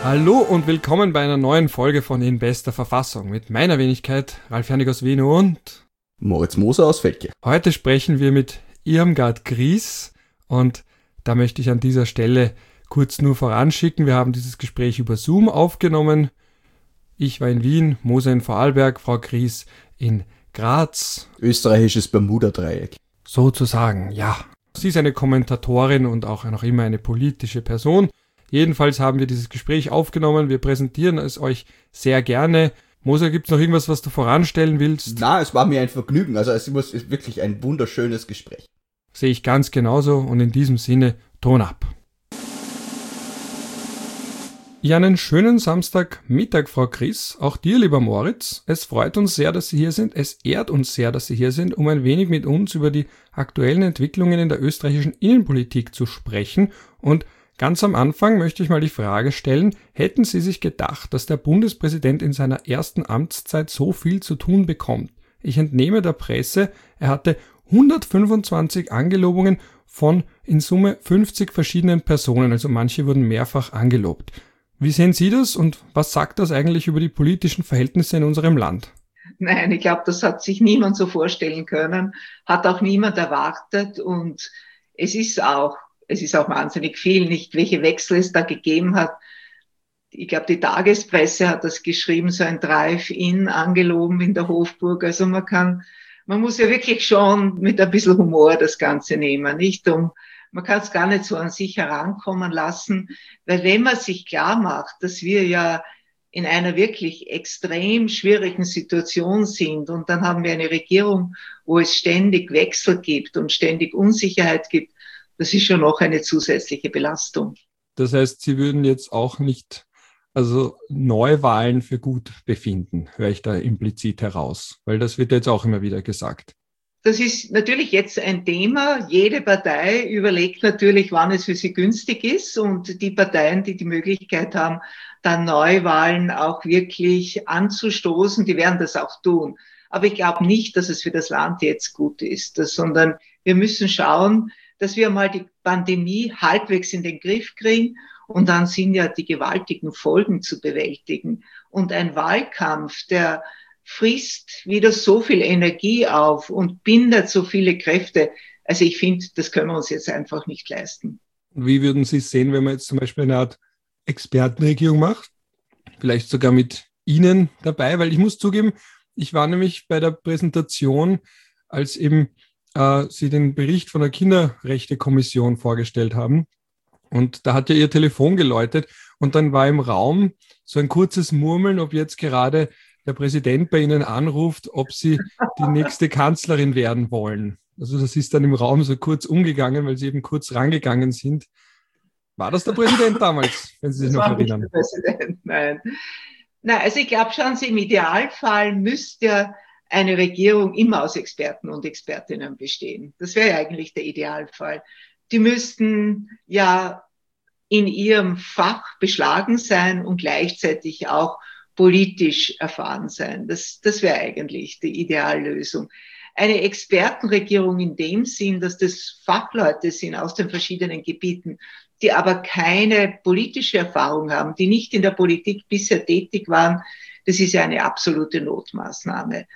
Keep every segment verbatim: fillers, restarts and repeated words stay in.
Hallo und willkommen bei einer neuen Folge von In bester Verfassung mit meiner Wenigkeit Ralf Hernig aus Wien und Moritz Moser aus Feldkirch. Heute sprechen wir mit Irmgard Gries und da möchte ich an dieser Stelle kurz nur voranschicken, wir haben dieses Gespräch über Zoom aufgenommen. Ich war in Wien, Moser in Vorarlberg, Frau Gries in Graz. Österreichisches Bermuda-Dreieck. Sozusagen, ja. Sie ist eine Kommentatorin und auch noch immer eine politische Person. Jedenfalls haben wir dieses Gespräch aufgenommen. Wir präsentieren es euch sehr gerne. Moser, gibt es noch irgendwas, was du voranstellen willst? Na, es war mir ein Vergnügen. Also es ist wirklich ein wunderschönes Gespräch. Sehe ich ganz genauso und in diesem Sinne, Ton ab. Ja, einen schönen Samstagmittag, Frau Gries. Auch dir, lieber Moritz. Es freut uns sehr, dass Sie hier sind. Es ehrt uns sehr, dass Sie hier sind, um ein wenig mit uns über die aktuellen Entwicklungen in der österreichischen Innenpolitik zu sprechen. Und ganz am Anfang möchte ich mal die Frage stellen, hätten Sie sich gedacht, dass der Bundespräsident in seiner ersten Amtszeit so viel zu tun bekommt? Ich entnehme der Presse, er hatte hundertfünfundzwanzig Angelobungen von in Summe fünfzig verschiedenen Personen, also manche wurden mehrfach angelobt. Wie sehen Sie das und was sagt das eigentlich über die politischen Verhältnisse in unserem Land? Nein, ich glaube, das hat sich niemand so vorstellen können, hat auch niemand erwartet und es ist auch Es ist auch wahnsinnig viel, nicht welche Wechsel es da gegeben hat. Ich glaube, die Tagespresse hat das geschrieben, so ein Drive-In angeloben in der Hofburg. Also man kann, man muss ja wirklich schon mit ein bisschen Humor das Ganze nehmen, nicht? Um, man kann es gar nicht so an sich herankommen lassen, weil wenn man sich klar macht, dass wir ja in einer wirklich extrem schwierigen Situation sind und dann haben wir eine Regierung, wo es ständig Wechsel gibt und ständig Unsicherheit gibt, das ist schon noch eine zusätzliche Belastung. Das heißt, Sie würden jetzt auch nicht, also Neuwahlen für gut befinden, höre ich da implizit heraus, weil das wird jetzt auch immer wieder gesagt. Das ist natürlich jetzt ein Thema. Jede Partei überlegt natürlich, wann es für sie günstig ist und die Parteien, die die Möglichkeit haben, dann Neuwahlen auch wirklich anzustoßen, die werden das auch tun. Aber ich glaube nicht, dass es für das Land jetzt gut ist, sondern wir müssen schauen, dass wir mal die Pandemie halbwegs in den Griff kriegen und dann sind ja die gewaltigen Folgen zu bewältigen. Und ein Wahlkampf, der frisst wieder so viel Energie auf und bindet so viele Kräfte. Also ich finde, das können wir uns jetzt einfach nicht leisten. Wie würden Sie es sehen, wenn man jetzt zum Beispiel eine Art Expertenregierung macht? Vielleicht sogar mit Ihnen dabei, weil ich muss zugeben, ich war nämlich bei der Präsentation, als eben Sie den Bericht von der Kinderrechtekommission vorgestellt haben. Und da hat ja Ihr Telefon geläutet und dann war im Raum so ein kurzes Murmeln, ob jetzt gerade der Präsident bei Ihnen anruft, ob Sie die nächste Kanzlerin werden wollen. Also das ist dann im Raum so kurz umgegangen, weil Sie eben kurz rangegangen sind. War das der Präsident damals, wenn Sie sich das noch war erinnern? Nicht der Präsident, nein. Nein, also ich glaube schon, im Idealfall müsste ja eine Regierung immer aus Experten und Expertinnen bestehen. Das wäre ja eigentlich der Idealfall. Die müssten ja in ihrem Fach beschlagen sein und gleichzeitig auch politisch erfahren sein. Das, das wäre eigentlich die Ideallösung. Eine Expertenregierung in dem Sinn, dass das Fachleute sind aus den verschiedenen Gebieten, die aber keine politische Erfahrung haben, die nicht in der Politik bisher tätig waren, das ist ja eine absolute Notmaßnahme.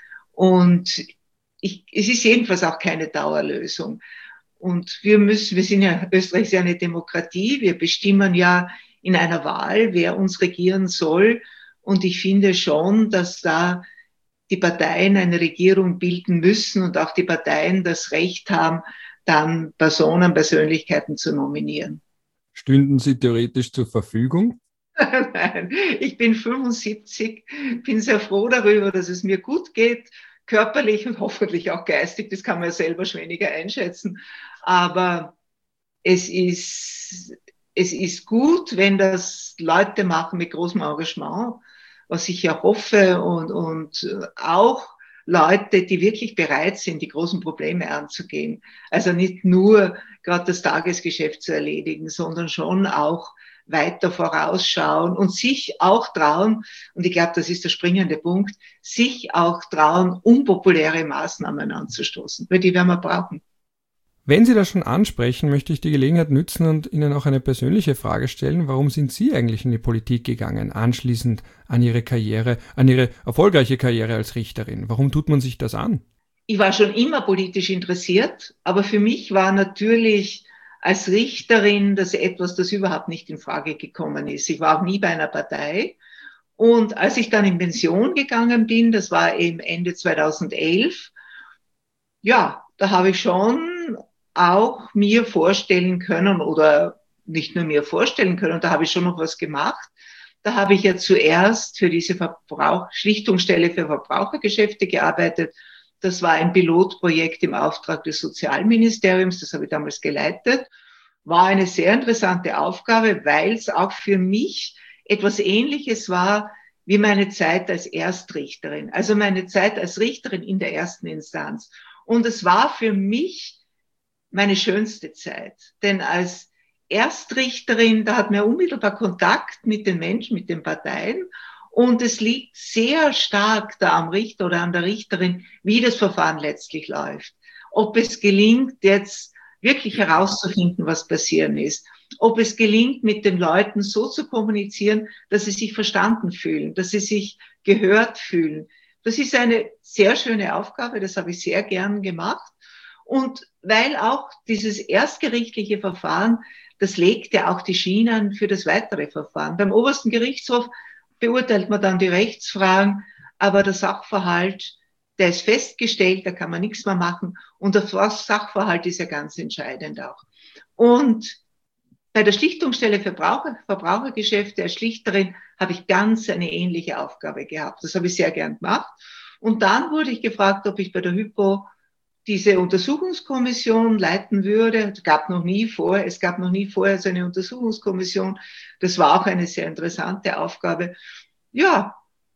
Und ich, es ist jedenfalls auch keine Dauerlösung. Und wir müssen, wir sind ja, Österreich ist ja eine Demokratie, wir bestimmen ja in einer Wahl, wer uns regieren soll. Und ich finde schon, dass da die Parteien eine Regierung bilden müssen und auch die Parteien das Recht haben, dann Personen, Persönlichkeiten zu nominieren. Stünden Sie theoretisch zur Verfügung? Nein, ich bin fünfundsiebzig, bin sehr froh darüber, dass es mir gut geht, körperlich und hoffentlich auch geistig, das kann man ja selber schon weniger einschätzen, aber es ist, es ist gut, wenn das Leute machen mit großem Engagement, was ich ja hoffe und, und auch Leute, die wirklich bereit sind, die großen Probleme anzugehen. Also nicht nur gerade das Tagesgeschäft zu erledigen, sondern schon auch weiter vorausschauen und sich auch trauen, und ich glaube, das ist der springende Punkt, sich auch trauen, unpopuläre Maßnahmen anzustoßen, weil die werden wir brauchen. Wenn Sie das schon ansprechen, möchte ich die Gelegenheit nützen und Ihnen auch eine persönliche Frage stellen. Warum sind Sie eigentlich in die Politik gegangen, anschließend an Ihre Karriere, an Ihre erfolgreiche Karriere als Richterin? Warum tut man sich das an? Ich war schon immer politisch interessiert, aber für mich war natürlich als Richterin das etwas, das überhaupt nicht in Frage gekommen ist. Ich war auch nie bei einer Partei. Und als ich dann in Pension gegangen bin, das war eben Ende zweitausendelf, ja, da habe ich schon auch mir vorstellen können oder nicht nur mir vorstellen können, da habe ich schon noch was gemacht. Da habe ich ja zuerst für diese Verbrauch Schlichtungsstelle für Verbrauchergeschäfte gearbeitet. Das war ein Pilotprojekt im Auftrag des Sozialministeriums, das habe ich damals geleitet. War eine sehr interessante Aufgabe, weil es auch für mich etwas Ähnliches war wie meine Zeit als Erstrichterin, also meine Zeit als Richterin in der ersten Instanz. Und es war für mich meine schönste Zeit, denn als Erstrichterin, da hat man unmittelbar Kontakt mit den Menschen, mit den Parteien, und es liegt sehr stark da am Richter oder an der Richterin, wie das Verfahren letztlich läuft. Ob es gelingt, jetzt wirklich herauszufinden, was passieren ist. Ob es gelingt, mit den Leuten so zu kommunizieren, dass sie sich verstanden fühlen, dass sie sich gehört fühlen. Das ist eine sehr schöne Aufgabe, das habe ich sehr gern gemacht. Und weil auch dieses erstgerichtliche Verfahren, das legt ja auch die Schienen für das weitere Verfahren. Beim obersten Gerichtshof beurteilt man dann die Rechtsfragen, aber der Sachverhalt, der ist festgestellt, da kann man nichts mehr machen. Und der Sachverhalt ist ja ganz entscheidend auch. Und bei der Schlichtungsstelle für Verbraucher, Verbrauchergeschäfte als Schlichterin habe ich ganz eine ähnliche Aufgabe gehabt. Das habe ich sehr gern gemacht. Und dann wurde ich gefragt, ob ich bei der Hypo diese Untersuchungskommission leiten würde. Es gab noch nie vor, es gab noch nie vorher so eine Untersuchungskommission. Das war auch eine sehr interessante Aufgabe. Ja,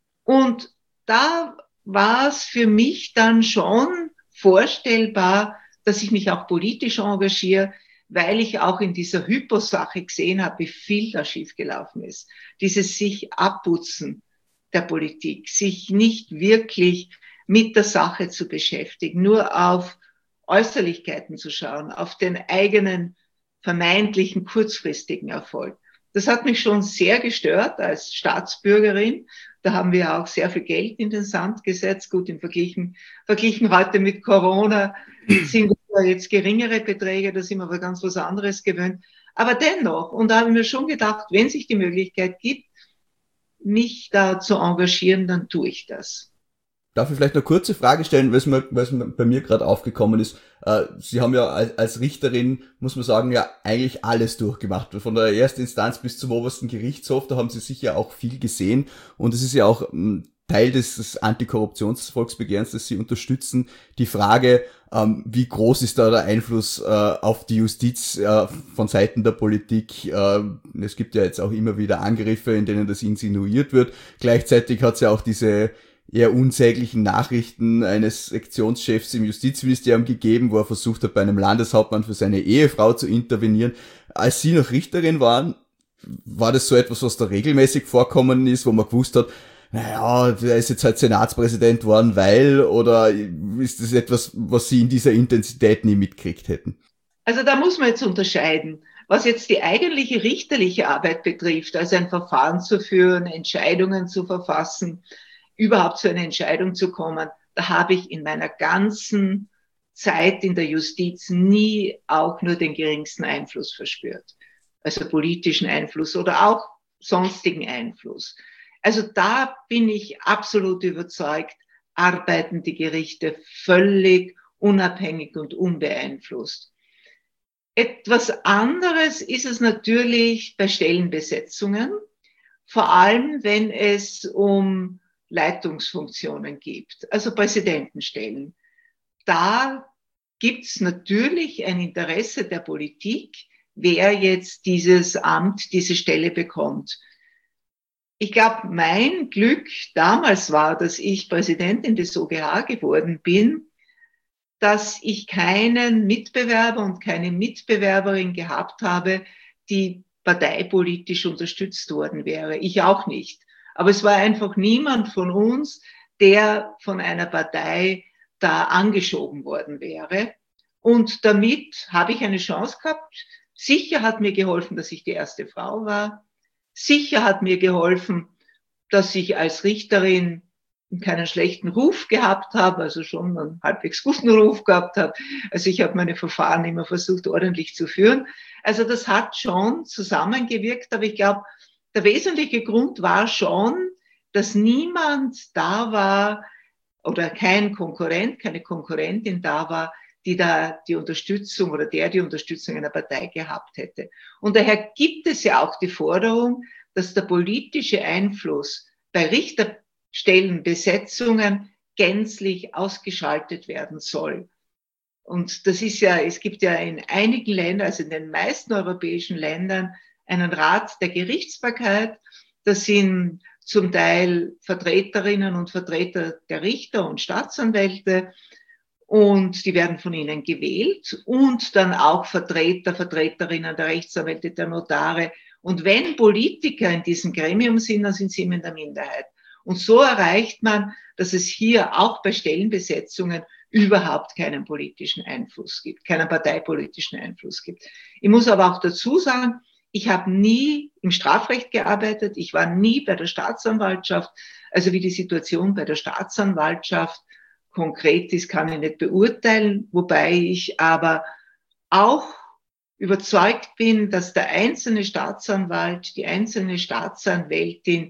und da war es für mich dann schon vorstellbar, dass ich mich auch politisch engagiere, weil ich auch in dieser Hypo-Sache gesehen habe, wie viel da schiefgelaufen ist. Dieses sich abputzen der Politik, sich nicht wirklich mit der Sache zu beschäftigen, nur auf Äußerlichkeiten zu schauen, auf den eigenen vermeintlichen kurzfristigen Erfolg. Das hat mich schon sehr gestört als Staatsbürgerin. Da haben wir auch sehr viel Geld in den Sand gesetzt. Gut, im Verglichen, verglichen heute mit Corona sind wir jetzt geringere Beträge, da sind wir aber ganz was anderes gewöhnt. Aber dennoch, und da habe ich mir schon gedacht, wenn sich die Möglichkeit gibt, mich da zu engagieren, dann tue ich das. Darf ich vielleicht eine kurze Frage stellen, weil es mir, weil es mir bei mir gerade aufgekommen ist. Äh, Sie haben ja als, als Richterin, muss man sagen, ja eigentlich alles durchgemacht. Von der ersten Instanz bis zum obersten Gerichtshof, da haben Sie sicher auch viel gesehen. Und es ist ja auch ähm, Teil des, des Antikorruptionsvolksbegehrens, das Sie unterstützen, die Frage, ähm, wie groß ist da der Einfluss äh, auf die Justiz äh, von Seiten der Politik. Äh, es gibt ja jetzt auch immer wieder Angriffe, in denen das insinuiert wird. Gleichzeitig hat es ja auch diese eher unsäglichen Nachrichten eines Sektionschefs im Justizministerium gegeben, wo er versucht hat, bei einem Landeshauptmann für seine Ehefrau zu intervenieren. Als Sie noch Richterin waren, war das so etwas, was da regelmäßig vorkommen ist, wo man gewusst hat, naja, der ist jetzt halt Senatspräsident geworden, weil, oder ist das etwas, was Sie in dieser Intensität nie mitgekriegt hätten? Also da muss man jetzt unterscheiden. Was jetzt die eigentliche richterliche Arbeit betrifft, also ein Verfahren zu führen, Entscheidungen zu verfassen, überhaupt zu einer Entscheidung zu kommen, da habe ich in meiner ganzen Zeit in der Justiz nie auch nur den geringsten Einfluss verspürt. Also politischen Einfluss oder auch sonstigen Einfluss. Also da bin ich absolut überzeugt, arbeiten die Gerichte völlig unabhängig und unbeeinflusst. Etwas anderes ist es natürlich bei Stellenbesetzungen, vor allem wenn es um Leitungsfunktionen gibt, also Präsidentenstellen. Da gibt es natürlich ein Interesse der Politik, wer jetzt dieses Amt, diese Stelle bekommt. Ich glaube, mein Glück damals war, dass ich Präsidentin des O G H geworden bin, dass ich keinen Mitbewerber und keine Mitbewerberin gehabt habe, die parteipolitisch unterstützt worden wäre. Ich auch nicht. Aber es war einfach niemand von uns, der von einer Partei da angeschoben worden wäre. Und damit habe ich eine Chance gehabt. Sicher hat mir geholfen, dass ich die erste Frau war. Sicher hat mir geholfen, dass ich als Richterin keinen schlechten Ruf gehabt habe, also schon einen halbwegs guten Ruf gehabt habe. Also ich habe meine Verfahren immer versucht, ordentlich zu führen. Also das hat schon zusammengewirkt, aber ich glaube, der wesentliche Grund war schon, dass niemand da war oder kein Konkurrent, keine Konkurrentin da war, die da die Unterstützung oder der die Unterstützung einer Partei gehabt hätte. Und daher gibt es ja auch die Forderung, dass der politische Einfluss bei Richterstellenbesetzungen gänzlich ausgeschaltet werden soll. Und das ist ja, es gibt ja in einigen Ländern, also in den meisten europäischen Ländern, einen Rat der Gerichtsbarkeit. Das sind zum Teil Vertreterinnen und Vertreter der Richter und Staatsanwälte. Und die werden von ihnen gewählt und dann auch Vertreter, Vertreterinnen der Rechtsanwälte, der Notare. Und wenn Politiker in diesem Gremium sind, dann sind sie immer in der Minderheit. Und so erreicht man, dass es hier auch bei Stellenbesetzungen überhaupt keinen politischen Einfluss gibt, keinen parteipolitischen Einfluss gibt. Ich muss aber auch dazu sagen, ich habe nie im Strafrecht gearbeitet, ich war nie bei der Staatsanwaltschaft. Also wie die Situation bei der Staatsanwaltschaft konkret ist, kann ich nicht beurteilen, wobei ich aber auch überzeugt bin, dass der einzelne Staatsanwalt, die einzelne Staatsanwältin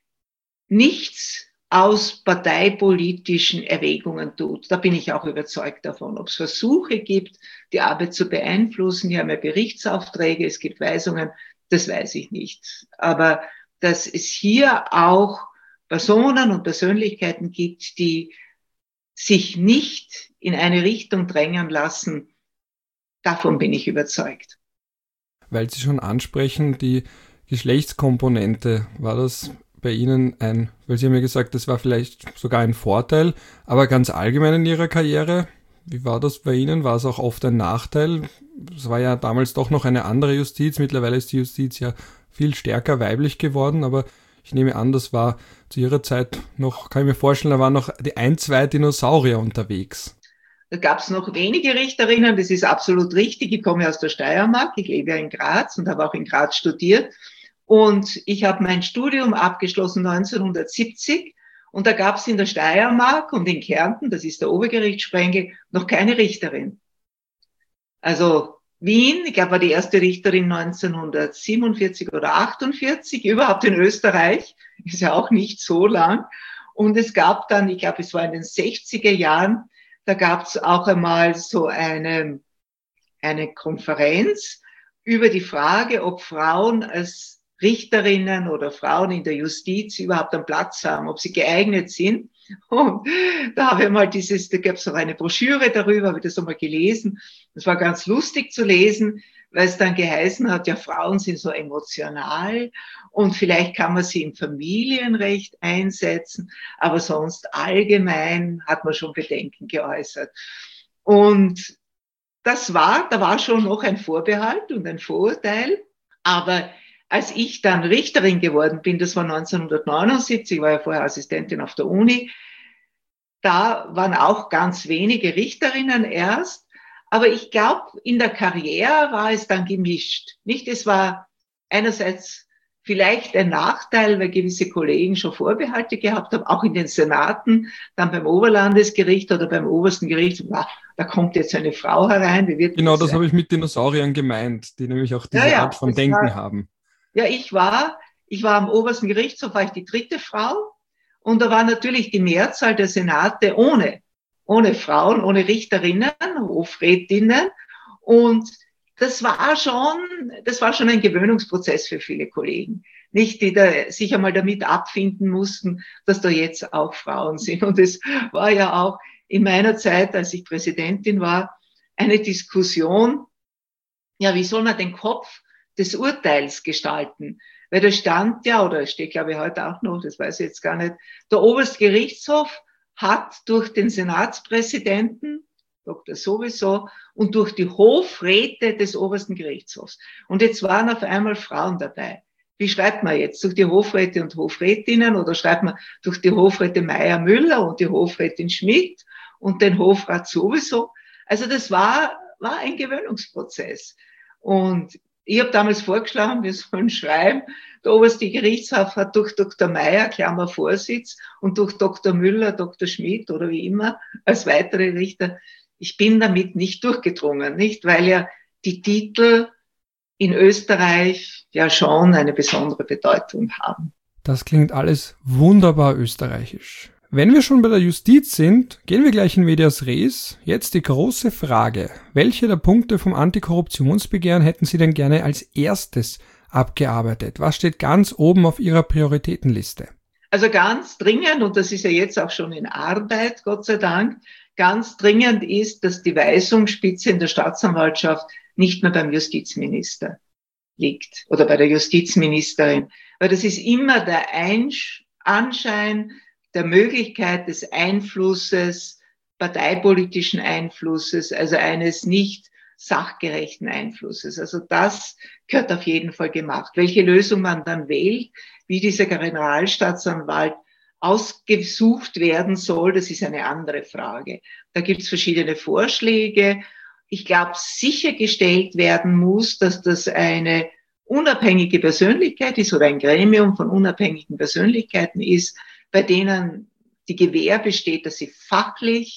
nichts aus parteipolitischen Erwägungen tut. Da bin ich auch überzeugt davon. Ob es Versuche gibt, die Arbeit zu beeinflussen, die haben ja Berichtsaufträge, es gibt Weisungen, das weiß ich nicht. Aber dass es hier auch Personen und Persönlichkeiten gibt, die sich nicht in eine Richtung drängen lassen, davon bin ich überzeugt. Weil Sie schon ansprechen, die Geschlechtskomponente, war das bei Ihnen ein, weil Sie haben ja gesagt, das war vielleicht sogar ein Vorteil, aber ganz allgemein in Ihrer Karriere, wie war das bei Ihnen? War es auch oft ein Nachteil? Es war ja damals doch noch eine andere Justiz, mittlerweile ist die Justiz ja viel stärker weiblich geworden, aber ich nehme an, das war zu Ihrer Zeit noch, kann ich mir vorstellen, da waren noch die ein, zwei Dinosaurier unterwegs. Da gab es noch wenige Richterinnen, das ist absolut richtig. Ich komme aus der Steiermark, ich lebe ja in Graz und habe auch in Graz studiert. Und ich habe mein Studium abgeschlossen neunzehnhundertsiebzig und da gab es in der Steiermark und in Kärnten, das ist der Obergerichtssprengel, noch keine Richterin. Also Wien, ich glaube, war die erste Richterin neunzehnhundertsiebenundvierzig oder achtundvierzig, überhaupt in Österreich, ist ja auch nicht so lang. Und es gab dann, ich glaube, es war in den sechziger Jahren, da gab es auch einmal so eine, eine Konferenz über die Frage, ob Frauen als Richterinnen oder Frauen in der Justiz überhaupt einen Platz haben, ob sie geeignet sind. Und da habe ich mal dieses, da gab es auch eine Broschüre darüber, habe ich das einmal gelesen. Das war ganz lustig zu lesen, weil es dann geheißen hat, ja, Frauen sind so emotional und vielleicht kann man sie im Familienrecht einsetzen, aber sonst allgemein hat man schon Bedenken geäußert. Und das war, da war schon noch ein Vorbehalt und ein Vorurteil, aber als ich dann Richterin geworden bin, das war neunzehnhundertneunundsiebzig, war ja vorher Assistentin auf der Uni, da waren auch ganz wenige Richterinnen erst, aber ich glaube, in der Karriere war es dann gemischt. Nicht, es war einerseits vielleicht ein Nachteil, weil gewisse Kollegen schon Vorbehalte gehabt haben, auch in den Senaten, dann beim Oberlandesgericht oder beim obersten Gericht, na, da kommt jetzt eine Frau herein. Wie wird genau, das das habe ich mit Dinosauriern gemeint, die nämlich auch diese ja, ja, Art von Denken war, haben. Ja, ich war, ich war am obersten Gerichtshof, war ich die dritte Frau und da war natürlich die Mehrzahl der Senate ohne, ohne Frauen, ohne Richterinnen, Hofrätinnen und das war schon, das war schon ein Gewöhnungsprozess für viele Kollegen. Nicht, die da sich einmal damit abfinden mussten, dass da jetzt auch Frauen sind. Und es war ja auch in meiner Zeit, als ich Präsidentin war, eine Diskussion, ja, wie soll man den Kopf des Urteils gestalten? Weil da stand ja, oder steht glaube ich heute auch noch, das weiß ich jetzt gar nicht, der Oberste Gerichtshof hat durch den Senatspräsidenten, Doktor sowieso, und durch die Hofräte des Obersten Gerichtshofs. Und jetzt waren auf einmal Frauen dabei. Wie schreibt man jetzt? Durch die Hofräte und Hofrätinnen oder schreibt man durch die Hofräte Meyer-Müller und die Hofrätin Schmidt und den Hofrat sowieso? Also das war war ein Gewöhnungsprozess. Und ich habe damals vorgeschlagen, wir sollen schreiben, der oberste Gerichtshof hat durch Doktor Meyer, Klammer Vorsitz, und durch Doktor Müller, Doktor Schmidt oder wie immer als weitere Richter. Ich bin damit nicht durchgedrungen, nicht, weil ja die Titel in Österreich ja schon eine besondere Bedeutung haben. Das klingt alles wunderbar österreichisch. Wenn wir schon bei der Justiz sind, gehen wir gleich in medias res. Jetzt die große Frage. Welche der Punkte vom Antikorruptionsbegehren hätten Sie denn gerne als erstes abgearbeitet? Was steht ganz oben auf Ihrer Prioritätenliste? Also ganz dringend, und das ist ja jetzt auch schon in Arbeit, Gott sei Dank, ganz dringend ist, dass die Weisungsspitze in der Staatsanwaltschaft nicht mehr beim Justizminister liegt oder bei der Justizministerin. Weil das ist immer der Einsch- Anschein der Möglichkeit des Einflusses, parteipolitischen Einflusses, also eines nicht sachgerechten Einflusses. Also das gehört auf jeden Fall gemacht. Welche Lösung man dann wählt, wie dieser Generalstaatsanwalt ausgesucht werden soll, das ist eine andere Frage. Da gibt es verschiedene Vorschläge. Ich glaube, sichergestellt werden muss, dass das eine unabhängige Persönlichkeit ist oder ein Gremium von unabhängigen Persönlichkeiten ist, bei denen die Gewähr besteht, dass sie fachlich,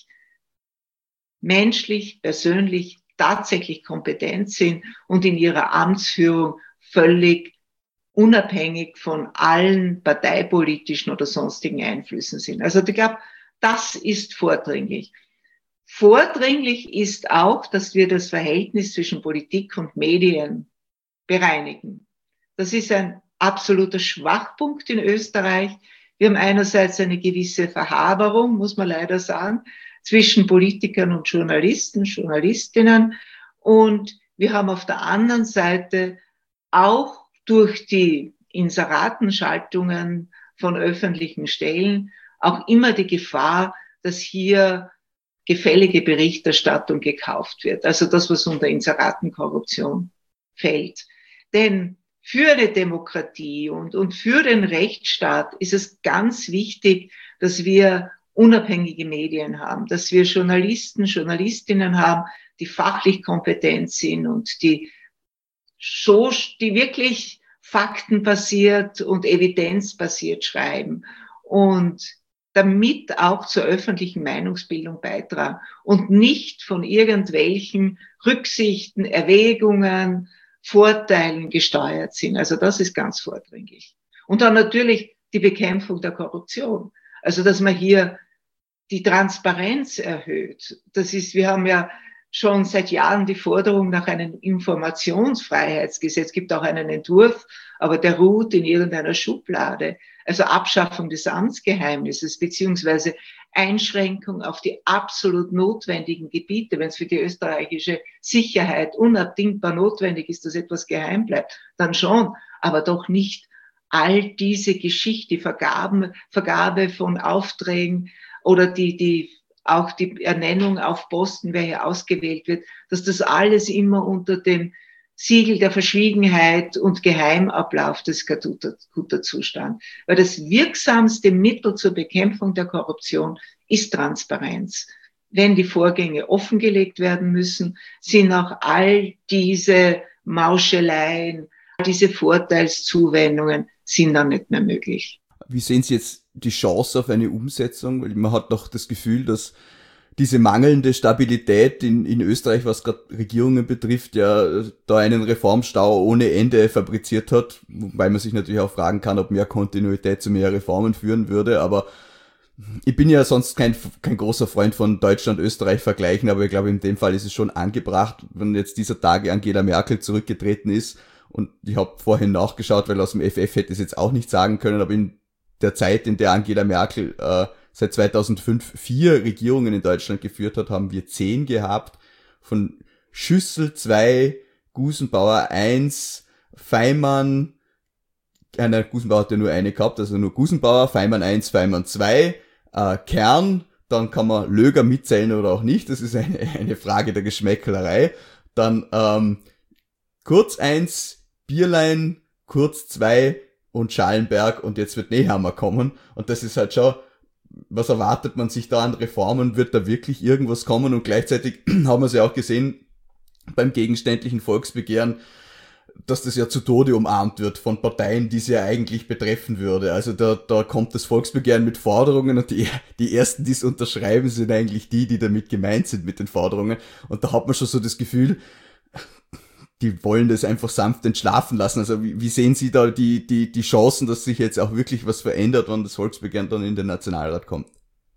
menschlich, persönlich tatsächlich kompetent sind und in ihrer Amtsführung völlig unabhängig von allen parteipolitischen oder sonstigen Einflüssen sind. Also ich glaube, das ist vordringlich. Vordringlich ist auch, dass wir das Verhältnis zwischen Politik und Medien bereinigen. Das ist ein absoluter Schwachpunkt in Österreich. Wir haben einerseits eine gewisse Verhaberung, muss man leider sagen, zwischen Politikern und Journalisten, Journalistinnen. Und wir haben auf der anderen Seite auch durch die Inseratenschaltungen von öffentlichen Stellen auch immer die Gefahr, dass hier gefällige Berichterstattung gekauft wird. Also das, was unter Inseratenkorruption fällt. Denn für eine Demokratie und, und für den Rechtsstaat ist es ganz wichtig, dass wir unabhängige Medien haben, dass wir Journalisten, Journalistinnen haben, die fachlich kompetent sind und die so, die wirklich faktenbasiert und evidenzbasiert schreiben und damit auch zur öffentlichen Meinungsbildung beitragen und nicht von irgendwelchen Rücksichten, Erwägungen, Vorteilen gesteuert sind. Also das ist ganz vordringlich. Und dann natürlich die Bekämpfung der Korruption. Also dass man hier die Transparenz erhöht. Das ist, wir haben ja schon seit Jahren die Forderung nach einem Informationsfreiheitsgesetz. Es gibt auch einen Entwurf, aber der ruht in irgendeiner Schublade. Also Abschaffung des Amtsgeheimnisses beziehungsweise Einschränkung auf die absolut notwendigen Gebiete. Wenn es für die österreichische Sicherheit unabdingbar notwendig ist, dass etwas geheim bleibt, dann schon, aber doch nicht all diese Geschichte, die Vergaben, Vergabe von Aufträgen oder die, die auch die Ernennung auf Posten, wer hier ausgewählt wird, dass das alles immer unter dem Siegel der Verschwiegenheit und Geheimablauf des guter Zustand. Weil das wirksamste Mittel zur Bekämpfung der Korruption ist Transparenz. Wenn die Vorgänge offengelegt werden müssen, sind auch all diese Mauscheleien, diese Vorteilszuwendungen sind dann nicht mehr möglich. Wie sehen Sie jetzt die Chance auf eine Umsetzung? Weil man hat doch das Gefühl, dass diese mangelnde Stabilität in, in Österreich, was gerade Regierungen betrifft, ja da einen Reformstau ohne Ende fabriziert hat, wobei man sich natürlich auch fragen kann, ob mehr Kontinuität zu mehr Reformen führen würde, aber ich bin ja sonst kein, kein großer Freund von Deutschland-Österreich vergleichen, aber ich glaube, in dem Fall ist es schon angebracht, wenn jetzt dieser Tage Angela Merkel zurückgetreten ist, und ich habe vorhin nachgeschaut, weil aus dem F F hätte ich es jetzt auch nicht sagen können, aber in der Zeit, in der Angela Merkel äh, seit zweitausendfünf vier Regierungen in Deutschland geführt hat, haben wir zehn gehabt. Von Schüssel zwei, Gusenbauer eins, Feimann, äh, nein, Gusenbauer hat ja nur eine gehabt, also nur Gusenbauer, Feimann eins, Feimann zwei, äh, Kern, dann kann man Löger mitzählen oder auch nicht, das ist eine, eine Frage der Geschmäcklerei. Dann ähm, Kurz eins, Bierlein, Kurz zwei und Schallenberg und jetzt wird Nehammer kommen. Und das ist halt schon, was erwartet man sich da an Reformen? Wird da wirklich irgendwas kommen? Und gleichzeitig haben wir es ja auch gesehen, beim gegenständlichen Volksbegehren, dass das ja zu Tode umarmt wird von Parteien, die es ja eigentlich betreffen würde. Also da, da kommt das Volksbegehren mit Forderungen und die, die ersten, die es unterschreiben, sind eigentlich die, die damit gemeint sind mit den Forderungen. Und da hat man schon so das Gefühl, die wollen das einfach sanft entschlafen lassen. Also wie, wie sehen Sie da die, die, die Chancen, dass sich jetzt auch wirklich was verändert, wenn das Volksbegehren dann in den Nationalrat kommt?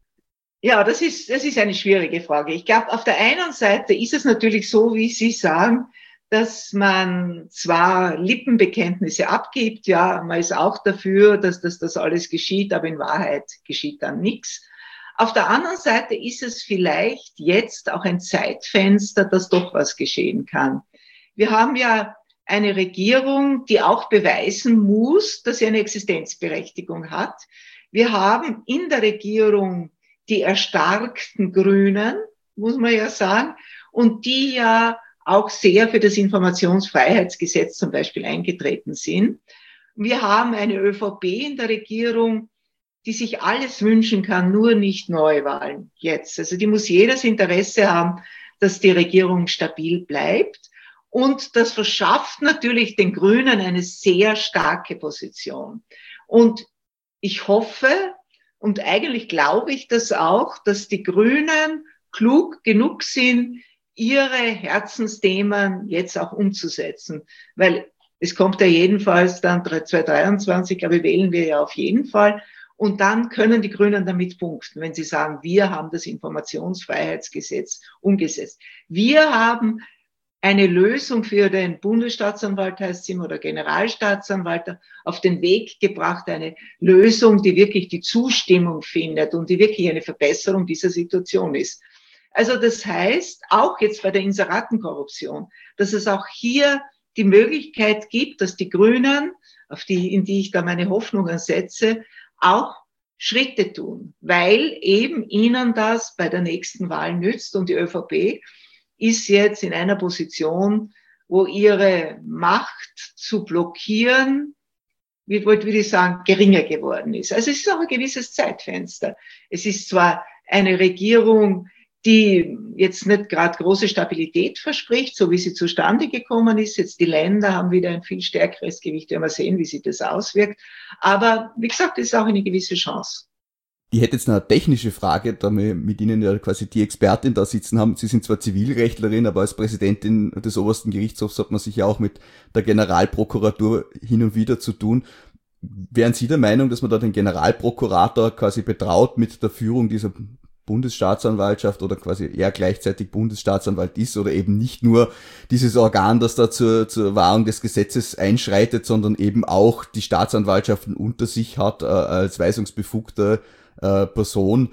Ja, das ist, das ist eine schwierige Frage. Ich glaube, auf der einen Seite ist es natürlich so, wie Sie sagen, dass man zwar Lippenbekenntnisse abgibt, ja, man ist auch dafür, dass das, das alles geschieht, aber in Wahrheit geschieht dann nichts. Auf der anderen Seite ist es vielleicht jetzt auch ein Zeitfenster, dass doch was geschehen kann. Wir haben ja eine Regierung, die auch beweisen muss, dass sie eine Existenzberechtigung hat. Wir haben in der Regierung die erstarkten Grünen, muss man ja sagen, und die ja auch sehr für das Informationsfreiheitsgesetz zum Beispiel eingetreten sind. Wir haben eine ÖVP in der Regierung, die sich alles wünschen kann, nur nicht Neuwahlen jetzt. Also die muss jedes Interesse haben, dass die Regierung stabil bleibt. Und das verschafft natürlich den Grünen eine sehr starke Position. Und ich hoffe und eigentlich glaube ich das auch, dass die Grünen klug genug sind, ihre Herzensthemen jetzt auch umzusetzen. Weil es kommt ja jedenfalls dann zweitausenddreiundzwanzig, glaube ich, wählen wir ja auf jeden Fall. Und dann können die Grünen damit punkten, wenn sie sagen, wir haben das Informationsfreiheitsgesetz umgesetzt. Wir haben eine Lösung für den Bundesstaatsanwalt, heißt es immer, oder Generalstaatsanwalt, auf den Weg gebracht, eine Lösung, die wirklich die Zustimmung findet und die wirklich eine Verbesserung dieser Situation ist. Also das heißt, auch jetzt bei der Inseratenkorruption, dass es auch hier die Möglichkeit gibt, dass die Grünen, auf die, in die ich da meine Hoffnungen setze, auch Schritte tun, weil eben ihnen das bei der nächsten Wahl nützt. Und die ÖVP ist jetzt in einer Position, wo ihre Macht zu blockieren, wie würde ich sagen, geringer geworden ist. Also es ist auch ein gewisses Zeitfenster. Es ist zwar eine Regierung, die jetzt nicht gerade große Stabilität verspricht, so wie sie zustande gekommen ist. Jetzt die Länder haben wieder ein viel stärkeres Gewicht. Wir werden sehen, wie sich das auswirkt. Aber wie gesagt, es ist auch eine gewisse Chance. Ich hätte jetzt noch eine technische Frage, da wir mit Ihnen ja quasi die Expertin da sitzen haben. Sie sind zwar Zivilrechtlerin, aber als Präsidentin des obersten Gerichtshofs hat man sich ja auch mit der Generalprokuratur hin und wieder zu tun. Wären Sie der Meinung, dass man da den Generalprokurator quasi betraut mit der Führung dieser Bundesstaatsanwaltschaft oder quasi er gleichzeitig Bundesstaatsanwalt ist oder eben nicht nur dieses Organ, das da zur, zur Wahrung des Gesetzes einschreitet, sondern eben auch die Staatsanwaltschaften unter sich hat äh, als weisungsbefugte äh, Person.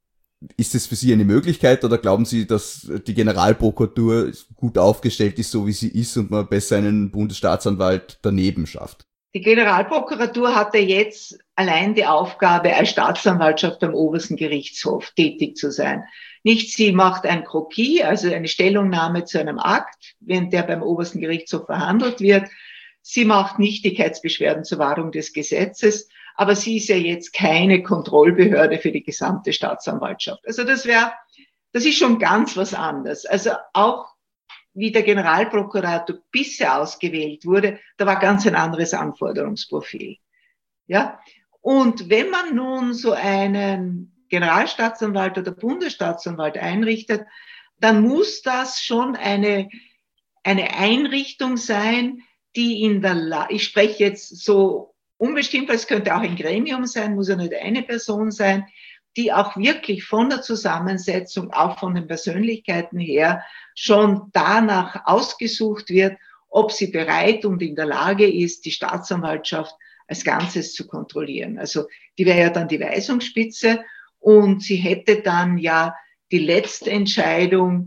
Ist es für Sie eine Möglichkeit oder glauben Sie, dass die Generalprokuratur gut aufgestellt ist, so wie sie ist und man besser einen Bundesstaatsanwalt daneben schafft? Die Generalprokuratur hatte jetzt allein die Aufgabe, als Staatsanwaltschaft am obersten Gerichtshof tätig zu sein. Nicht sie macht ein Kroquis, also eine Stellungnahme zu einem Akt, während der beim obersten Gerichtshof verhandelt wird. Sie macht Nichtigkeitsbeschwerden zur Wahrung des Gesetzes, aber sie ist ja jetzt keine Kontrollbehörde für die gesamte Staatsanwaltschaft. Also das wäre, das ist schon ganz was anderes. Also auch wie der Generalprokurator bisher ausgewählt wurde, da war ganz ein anderes Anforderungsprofil. Ja? Und wenn man nun so einen Generalstaatsanwalt oder Bundesstaatsanwalt einrichtet, dann muss das schon eine, eine Einrichtung sein, die in der, La- ich spreche jetzt so unbestimmt, weil es könnte auch ein Gremium sein, muss ja nicht eine Person sein, die auch wirklich von der Zusammensetzung, auch von den Persönlichkeiten her, schon danach ausgesucht wird, ob sie bereit und in der Lage ist, die Staatsanwaltschaft als Ganzes zu kontrollieren. Also die wäre ja dann die Weisungsspitze und sie hätte dann ja die letzte Entscheidung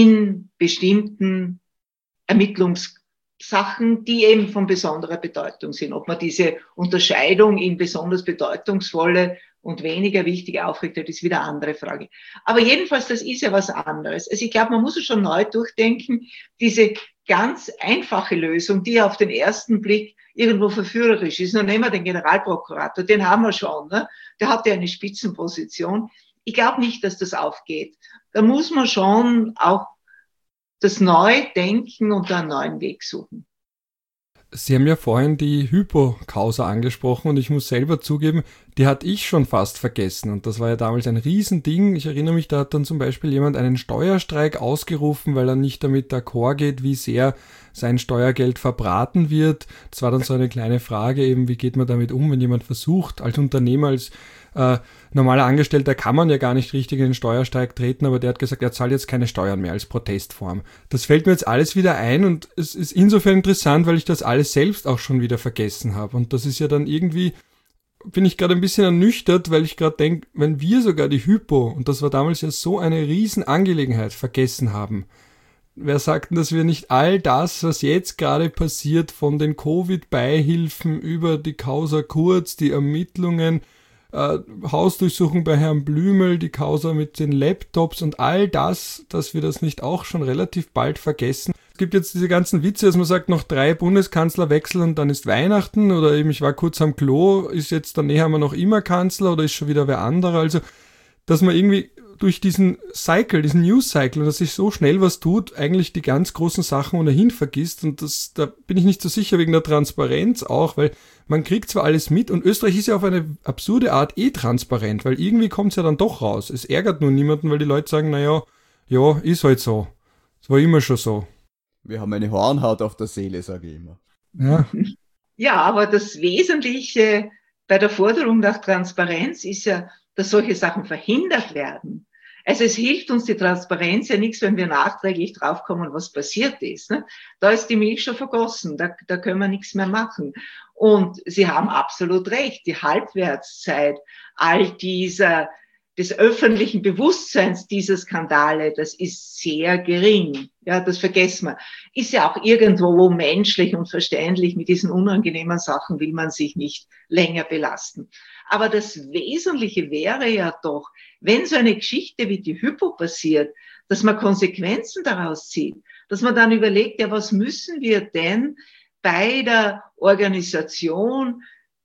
in bestimmten Ermittlungssachen, die eben von besonderer Bedeutung sind. Ob man diese Unterscheidung in besonders bedeutungsvolle und weniger wichtige aufrichtet, ist wieder eine andere Frage. Aber jedenfalls, das ist ja was anderes. Also ich glaube, man muss es schon neu durchdenken. Diese ganz einfache Lösung, die auf den ersten Blick irgendwo verführerisch ist. Nun nehmen wir den Generalprokurator, den haben wir schon. Ne? Der hat ja eine Spitzenposition. Ich glaube nicht, dass das aufgeht. Da muss man schon auch das Neudenken und einen neuen Weg suchen. Sie haben ja vorhin die Hypo-Causa angesprochen und ich muss selber zugeben, die hatte ich schon fast vergessen und das war ja damals ein Riesending. Ich erinnere mich, da hat dann zum Beispiel jemand einen Steuerstreik ausgerufen, weil er nicht damit d'accord geht, wie sehr sein Steuergeld verbraten wird. Das war dann so eine kleine Frage eben, wie geht man damit um, wenn jemand versucht, als Unternehmer, als äh, normaler Angestellter kann man ja gar nicht richtig in den Steuerstreik treten, aber der hat gesagt, er zahlt jetzt keine Steuern mehr als Protestform. Das fällt mir jetzt alles wieder ein und es ist insofern interessant, weil ich das alles selbst auch schon wieder vergessen habe. Und das ist ja dann irgendwie, bin ich gerade ein bisschen ernüchtert, weil ich gerade denke, wenn wir sogar die Hypo, und das war damals ja so eine Riesenangelegenheit, vergessen haben, wer sagt denn, dass wir nicht all das, was jetzt gerade passiert, von den Covid-Beihilfen über die Causa Kurz, die Ermittlungen, Äh, Hausdurchsuchung bei Herrn Blümel, die Causa mit den Laptops und all das, dass wir das nicht auch schon relativ bald vergessen. Es gibt jetzt diese ganzen Witze, dass man sagt, noch drei Bundeskanzlerwechsel und dann ist Weihnachten oder eben ich war kurz am Klo, ist jetzt dann haben wir noch immer Kanzler oder ist schon wieder wer anderer. Also, dass man irgendwie durch diesen Cycle, diesen News-Cycle, dass sich so schnell was tut, eigentlich die ganz großen Sachen ohnehin vergisst und das, da bin ich nicht so sicher wegen der Transparenz auch, weil man kriegt zwar alles mit und Österreich ist ja auf eine absurde Art eh transparent, weil irgendwie kommt es ja dann doch raus. Es ärgert nur niemanden, weil die Leute sagen, naja, ja, ist halt so. Es war immer schon so. Wir haben eine Hornhaut auf der Seele, sage ich immer. Ja. Ja, aber das Wesentliche bei der Forderung nach Transparenz ist ja, dass solche Sachen verhindert werden. Also es hilft uns die Transparenz ja nichts, wenn wir nachträglich draufkommen, was passiert ist. Ne? Da ist die Milch schon vergossen, da, da können wir nichts mehr machen. Und Sie haben absolut recht, die Halbwertszeit all dieser, des öffentlichen Bewusstseins dieser Skandale, das ist sehr gering. Ja, das vergessen wir. Ist ja auch irgendwo menschlich und verständlich, mit diesen unangenehmen Sachen will man sich nicht länger belasten. Aber das Wesentliche wäre ja doch, wenn so eine Geschichte wie die Hypo passiert, dass man Konsequenzen daraus zieht, dass man dann überlegt, ja, was müssen wir denn bei der Organisation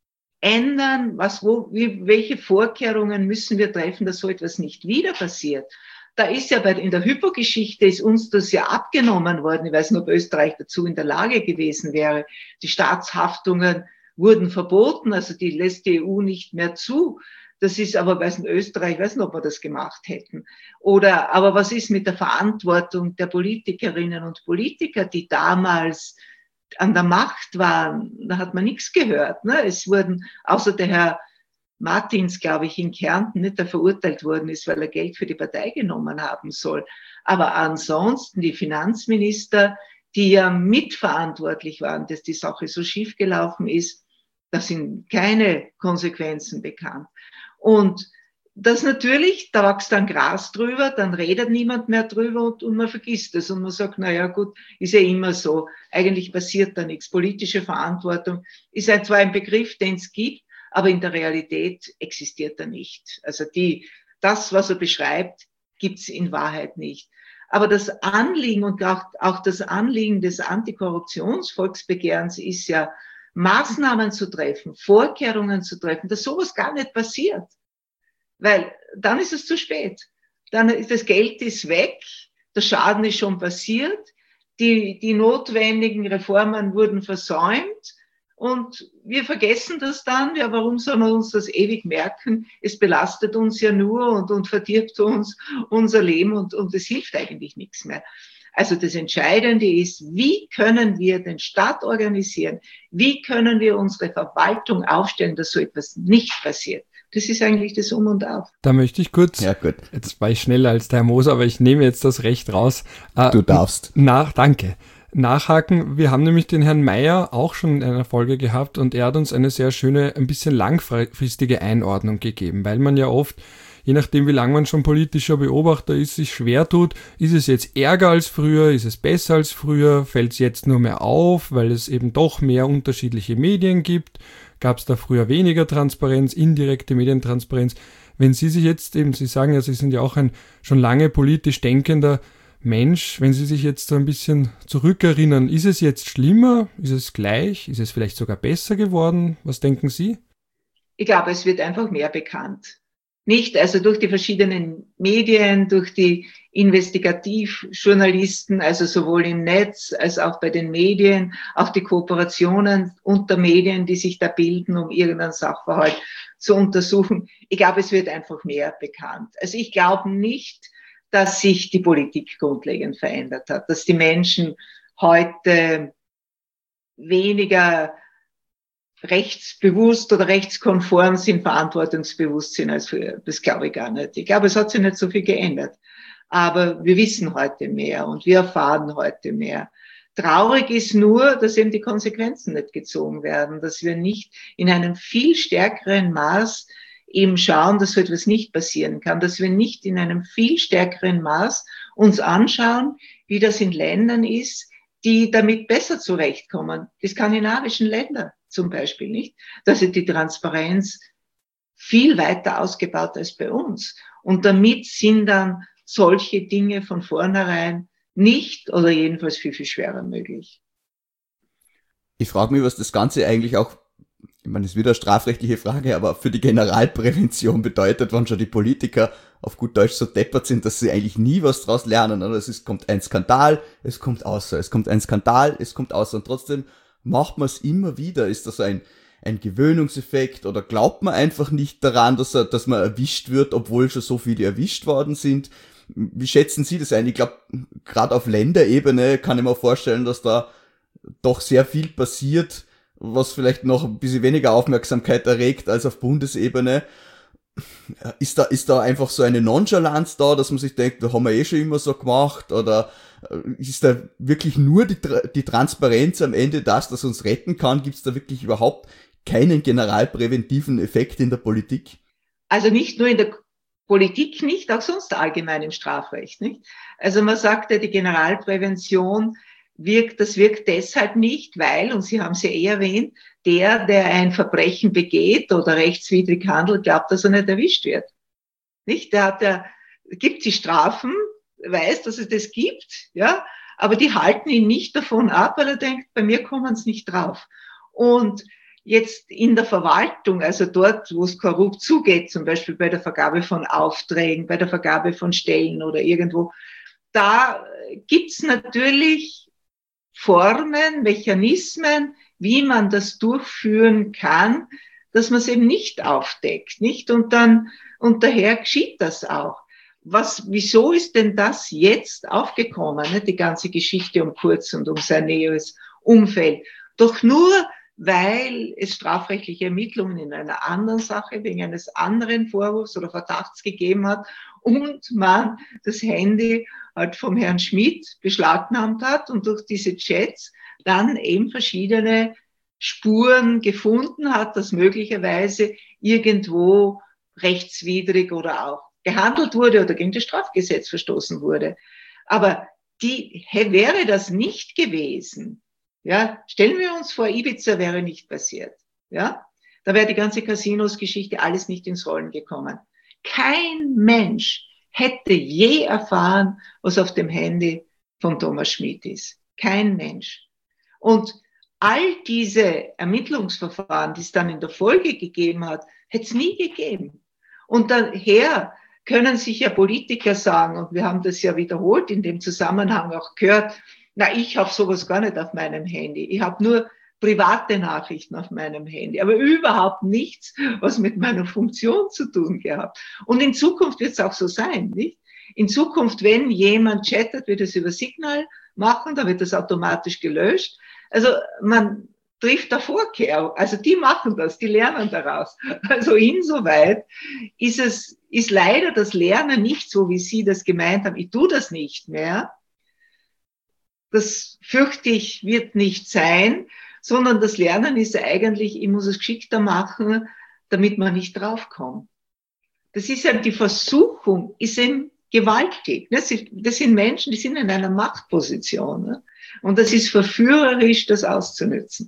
ändern, was, wo, wie, welche Vorkehrungen müssen wir treffen, dass so etwas nicht wieder passiert. Da ist ja bei, in der Hypo-Geschichte ist uns das ja abgenommen worden. Ich weiß nicht, ob Österreich dazu in der Lage gewesen wäre. Die Staatshaftungen wurden verboten, also die lässt die E U nicht mehr zu. Das ist aber, weiß nicht, Österreich, weiß nicht, ob wir das gemacht hätten. Oder, aber was ist mit der Verantwortung der Politikerinnen und Politiker, die damals an der Macht waren? Da hat man nichts gehört, ne? Es wurden, außer der Herr Martins, glaube ich, in Kärnten, nicht, der verurteilt worden ist, weil er Geld für die Partei genommen haben soll. Aber ansonsten die Finanzminister, die ja mitverantwortlich waren, dass die Sache so schief gelaufen ist, da sind keine Konsequenzen bekannt. Und das natürlich, da wächst dann Gras drüber, dann redet niemand mehr drüber und, und man vergisst es. Und man sagt, na ja, gut, ist ja immer so. Eigentlich passiert da nichts. Politische Verantwortung ist ja zwar ein Begriff, den es gibt, aber in der Realität existiert er nicht. Also die, das, was er beschreibt, gibt es in Wahrheit nicht. Aber das Anliegen und auch, auch das Anliegen des Antikorruptionsvolksbegehrens ist ja, Maßnahmen zu treffen, Vorkehrungen zu treffen, dass sowas gar nicht passiert. Weil dann ist es zu spät. Dann ist das Geld ist weg, der Schaden ist schon passiert, die, die notwendigen Reformen wurden versäumt und wir vergessen das dann. Ja, warum soll man uns das ewig merken? Es belastet uns ja nur und, und verdirbt uns unser Leben und, und es hilft eigentlich nichts mehr. Also das Entscheidende ist, wie können wir den Staat organisieren? Wie können wir unsere Verwaltung aufstellen, dass so etwas nicht passiert? Das ist eigentlich das Um und Auf. Da möchte ich kurz, ja, gut. Jetzt war ich schneller als der Herr Moser, aber ich nehme jetzt das Recht raus. Äh, du darfst. Nach, danke. Nachhaken. Wir haben nämlich den Herrn Mayer auch schon in einer Folge gehabt und er hat uns eine sehr schöne, ein bisschen langfristige Einordnung gegeben, weil man ja oft, je nachdem wie lange man schon politischer Beobachter ist, sich schwer tut, ist es jetzt ärger als früher, ist es besser als früher, fällt es jetzt nur mehr auf, weil es eben doch mehr unterschiedliche Medien gibt, gab es da früher weniger Transparenz, indirekte Medientransparenz. Wenn Sie sich jetzt eben, Sie sagen ja, Sie sind ja auch ein schon lange politisch denkender Mensch, wenn Sie sich jetzt so ein bisschen zurückerinnern, ist es jetzt schlimmer, ist es gleich, ist es vielleicht sogar besser geworden? Was denken Sie? Ich glaube, es wird einfach mehr bekannt. Nicht? Also durch die verschiedenen Medien, durch die Investigativjournalisten, also sowohl im Netz als auch bei den Medien, auch die Kooperationen unter Medien, die sich da bilden, um irgendeinen Sachverhalt zu untersuchen. Ich glaube, es wird einfach mehr bekannt. Also ich glaube nicht, dass sich die Politik grundlegend verändert hat, dass die Menschen heute weniger rechtsbewusst oder rechtskonform sind, verantwortungsbewusst sind als früher. Das glaube ich gar nicht. Ich glaube, es hat sich nicht so viel geändert. Aber wir wissen heute mehr und wir erfahren heute mehr. Traurig ist nur, dass eben die Konsequenzen nicht gezogen werden, dass wir nicht in einem viel stärkeren Maß eben schauen, dass so etwas nicht passieren kann, dass wir nicht in einem viel stärkeren Maß uns anschauen, wie das in Ländern ist, die damit besser zurechtkommen. Die skandinavischen Länder zum Beispiel, nicht? Da ist die Transparenz viel weiter ausgebaut als bei uns. Und damit sind dann solche Dinge von vornherein nicht oder jedenfalls viel, viel schwerer möglich. Ich frage mich, was das Ganze eigentlich auch, ich meine, das ist wieder eine strafrechtliche Frage, aber für die Generalprävention bedeutet, wenn schon die Politiker auf gut Deutsch so deppert sind, dass sie eigentlich nie was draus lernen. Oder es ist, kommt ein Skandal, es kommt außer, es kommt ein Skandal, es kommt außer. Und trotzdem macht man es immer wieder. Ist das ein, ein Gewöhnungseffekt oder glaubt man einfach nicht daran, dass, er, dass man erwischt wird, obwohl schon so viele erwischt worden sind? Wie schätzen Sie das ein? Ich glaube, gerade auf Länderebene kann ich mir vorstellen, dass da doch sehr viel passiert, was vielleicht noch ein bisschen weniger Aufmerksamkeit erregt als auf Bundesebene. Ist da, ist da einfach so eine Nonchalanz da, dass man sich denkt, da haben wir eh schon immer so gemacht, oder ist da wirklich nur die, die Transparenz am Ende das, das uns retten kann? Gibt es da wirklich überhaupt keinen generalpräventiven Effekt in der Politik? Also nicht nur in der Politik nicht, auch sonst allgemein im Strafrecht, nicht? Also man sagt ja, die Generalprävention wirkt, das wirkt deshalb nicht, weil, und Sie haben es ja eh erwähnt, der, der ein Verbrechen begeht oder rechtswidrig handelt, glaubt, dass er nicht erwischt wird. Nicht? Der hat ja, gibt die Strafen, weiß, dass es das gibt, ja, aber die halten ihn nicht davon ab, weil er denkt, bei mir kommen sie nicht drauf. Und jetzt in der Verwaltung, also dort, wo es korrupt zugeht, zum Beispiel bei der Vergabe von Aufträgen, bei der Vergabe von Stellen oder irgendwo, da gibt's natürlich Formen, Mechanismen, wie man das durchführen kann, dass man es eben nicht aufdeckt, nicht? Und dann, und daher geschieht das auch. Was, wieso ist denn das jetzt aufgekommen, ne? Die ganze Geschichte um Kurz und um sein näheres Umfeld? Doch nur, weil es strafrechtliche Ermittlungen in einer anderen Sache wegen eines anderen Vorwurfs oder Verdachts gegeben hat und man das Handy halt vom Herrn Schmidt beschlagnahmt hat und durch diese Chats dann eben verschiedene Spuren gefunden hat, dass möglicherweise irgendwo rechtswidrig oder auch gehandelt wurde oder gegen das Strafgesetz verstoßen wurde. Aber die, wäre das nicht gewesen, ja, stellen wir uns vor, Ibiza wäre nicht passiert, ja, da wäre die ganze Casinos-Geschichte alles nicht ins Rollen gekommen. Kein Mensch hätte je erfahren, was auf dem Handy von Thomas Schmidt ist. Kein Mensch. Und all diese Ermittlungsverfahren, die es dann in der Folge gegeben hat, hätte es nie gegeben. Und daher können sich ja Politiker sagen, und wir haben das ja wiederholt in dem Zusammenhang auch gehört, na, ich habe sowas gar nicht auf meinem Handy. Ich habe nur private Nachrichten auf meinem Handy, aber überhaupt nichts, was mit meiner Funktion zu tun gehabt. Und in Zukunft wird es auch so sein, nicht? In Zukunft, wenn jemand chattet, wird es über Signal machen, da wird das automatisch gelöscht. Also man trifft da Vorkehr. Also die machen das, die lernen daraus. Also insoweit ist es, ist leider das Lernen nicht so, wie Sie das gemeint haben. Ich tue das nicht mehr. Das fürchte ich, wird nicht sein, sondern das Lernen ist eigentlich, ich muss es geschickter machen, damit man nicht draufkommt. Das ist eben die Versuchung, ist eben gewaltig. Das sind Menschen, die sind in einer Machtposition. Und das ist verführerisch, das auszunützen.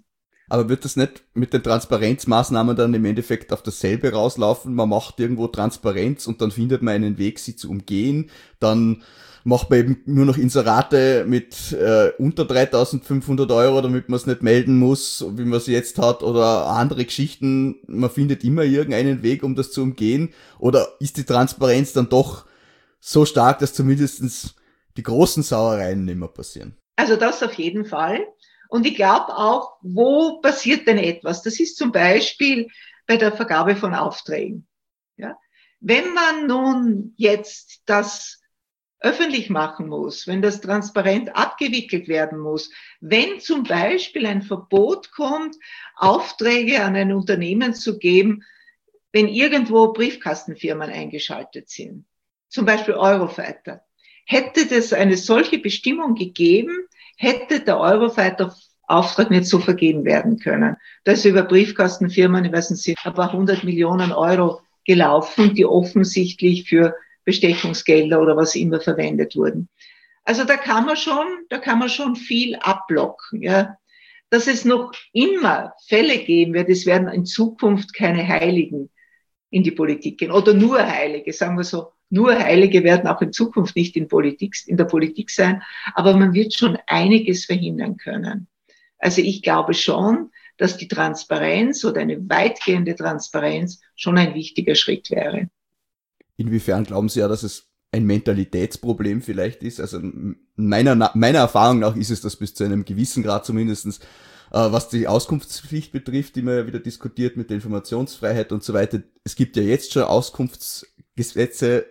Aber wird das nicht mit den Transparenzmaßnahmen dann im Endeffekt auf dasselbe rauslaufen? Man macht irgendwo Transparenz und dann findet man einen Weg, sie zu umgehen. Dann macht man eben nur noch Inserate mit äh, unter dreitausendfünfhundert Euro, damit man es nicht melden muss, wie man es jetzt hat, oder andere Geschichten. Man findet immer irgendeinen Weg, um das zu umgehen. Oder ist die Transparenz dann doch so stark, dass zumindest die großen Sauereien nicht mehr passieren? Also das auf jeden Fall. Und ich glaube auch, wo passiert denn etwas? Das ist zum Beispiel bei der Vergabe von Aufträgen. Ja? Wenn man nun jetzt das öffentlich machen muss, wenn das transparent abgewickelt werden muss, wenn zum Beispiel ein Verbot kommt, Aufträge an ein Unternehmen zu geben, wenn irgendwo Briefkastenfirmen eingeschaltet sind, zum Beispiel Eurofighter. Hätte das eine solche Bestimmung gegeben, hätte der Eurofighter-Auftrag nicht so vergeben werden können. Da ist über Briefkastenfirmen, ich weiß nicht, ein paar hundert Millionen Euro gelaufen, die offensichtlich für Bestechungsgelder oder was immer verwendet wurden. Also da kann man schon, da kann man schon viel abblocken, ja. Dass es noch immer Fälle geben wird, es werden in Zukunft keine Heiligen in die Politik gehen oder nur Heilige, sagen wir so. Nur Heilige werden auch in Zukunft nicht in Politik, in der Politik sein, aber man wird schon einiges verhindern können. Also ich glaube schon, dass die Transparenz oder eine weitgehende Transparenz schon ein wichtiger Schritt wäre. Inwiefern glauben Sie ja, dass es ein Mentalitätsproblem vielleicht ist? Also meiner, meiner Erfahrung nach ist es das bis zu einem gewissen Grad zumindestens, äh, was die Auskunftspflicht betrifft, die man ja wieder diskutiert mit der Informationsfreiheit und so weiter. Es gibt ja jetzt schon Auskunftsgesetze,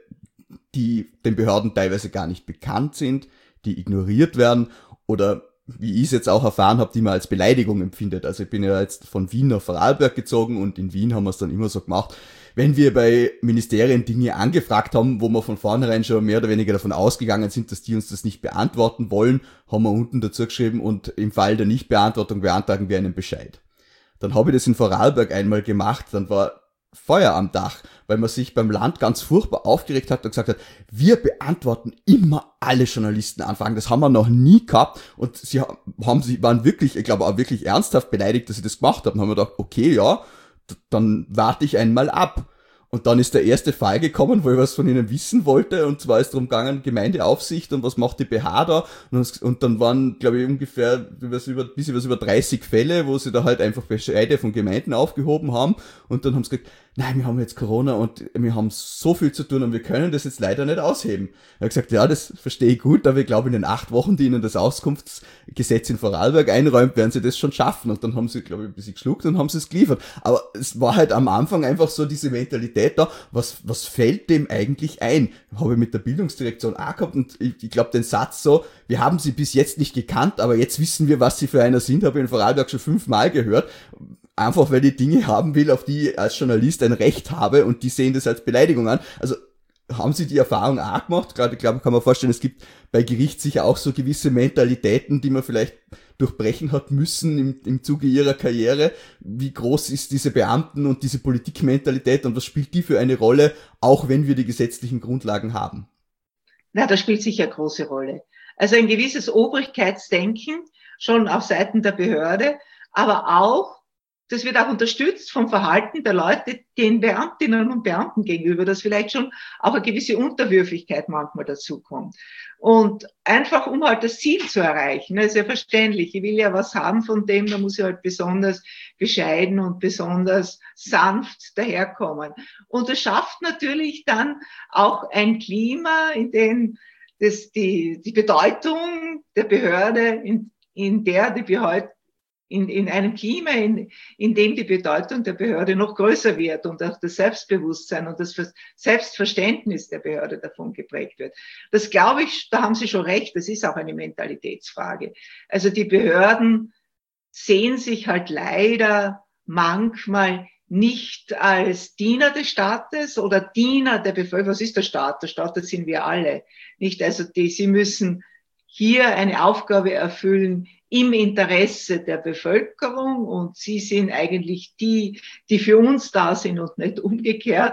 die den Behörden teilweise gar nicht bekannt sind, die ignoriert werden oder wie ich es jetzt auch erfahren habe, die man als Beleidigung empfindet. Also ich bin ja jetzt von Wien nach Vorarlberg gezogen und in Wien haben wir es dann immer so gemacht, wenn wir bei Ministerien Dinge angefragt haben, wo wir von vornherein schon mehr oder weniger davon ausgegangen sind, dass die uns das nicht beantworten wollen, haben wir unten dazu geschrieben und im Fall der Nichtbeantwortung beantragen wir einen Bescheid. Dann habe ich das in Vorarlberg einmal gemacht, dann war Feuer am Dach, weil man sich beim Land ganz furchtbar aufgeregt hat und gesagt hat, wir beantworten immer alle Journalistenanfragen, das haben wir noch nie gehabt und sie haben sie waren wirklich, ich glaube auch wirklich ernsthaft beleidigt, dass sie das gemacht haben. Dann haben wir gedacht, okay, ja, dann warte ich einmal ab. Und dann ist der erste Fall gekommen, wo ich was von ihnen wissen wollte, und zwar ist darum gegangen, Gemeindeaufsicht und was macht die B H da, und, und dann waren, glaube ich, ungefähr was über, bisschen was über dreißig Fälle, wo sie da halt einfach Bescheide von Gemeinden aufgehoben haben, und dann haben sie gesagt, nein, wir haben jetzt Corona und wir haben so viel zu tun und wir können das jetzt leider nicht ausheben. Ich habe gesagt, ja, das verstehe ich gut, aber ich glaube, in den acht Wochen, die ihnen das Auskunftsgesetz in Vorarlberg einräumt, werden sie das schon schaffen. Und dann haben sie, glaube ich, ein bisschen geschluckt und haben sie es geliefert. Aber es war halt am Anfang einfach so diese Mentalität da, was, was fällt dem eigentlich ein? Habe ich mit der Bildungsdirektion auch gehabt, und ich, ich glaube, den Satz so, wir haben sie bis jetzt nicht gekannt, aber jetzt wissen wir, was sie für einer sind, habe ich in Vorarlberg schon fünfmal gehört. Einfach weil ich Dinge haben will, auf die ich als Journalist ein Recht habe, und die sehen das als Beleidigung an. Also haben Sie die Erfahrung auch gemacht? Gerade, ich glaube, kann man vorstellen, es gibt bei Gericht sicher auch so gewisse Mentalitäten, die man vielleicht durchbrechen hat müssen im, im Zuge Ihrer Karriere. Wie groß ist diese Beamten- und diese Politikmentalität und was spielt die für eine Rolle, auch wenn wir die gesetzlichen Grundlagen haben? Na, das spielt sicher eine große Rolle. Also ein gewisses Obrigkeitsdenken, schon auf Seiten der Behörde, aber auch, das wird auch unterstützt vom Verhalten der Leute den Beamtinnen und Beamten gegenüber, dass vielleicht schon auch eine gewisse Unterwürfigkeit manchmal dazukommt. Und einfach, um halt das Ziel zu erreichen, das ist ja verständlich. Ich will ja was haben von dem, da muss ich halt besonders bescheiden und besonders sanft daherkommen. Und das schafft natürlich dann auch ein Klima, in dem das die, die Bedeutung der Behörde, in, in der die Behörde In, in einem Klima, in, in dem die Bedeutung der Behörde noch größer wird und auch das Selbstbewusstsein und das Selbstverständnis der Behörde davon geprägt wird. Das glaube ich, da haben Sie schon recht, das ist auch eine Mentalitätsfrage. Also die Behörden sehen sich halt leider manchmal nicht als Diener des Staates oder Diener der Bevölkerung. Was ist der Staat? Der Staat, das sind wir alle. Nicht, also die, sie müssen hier eine Aufgabe erfüllen im Interesse der Bevölkerung, und sie sind eigentlich die, die für uns da sind und nicht umgekehrt.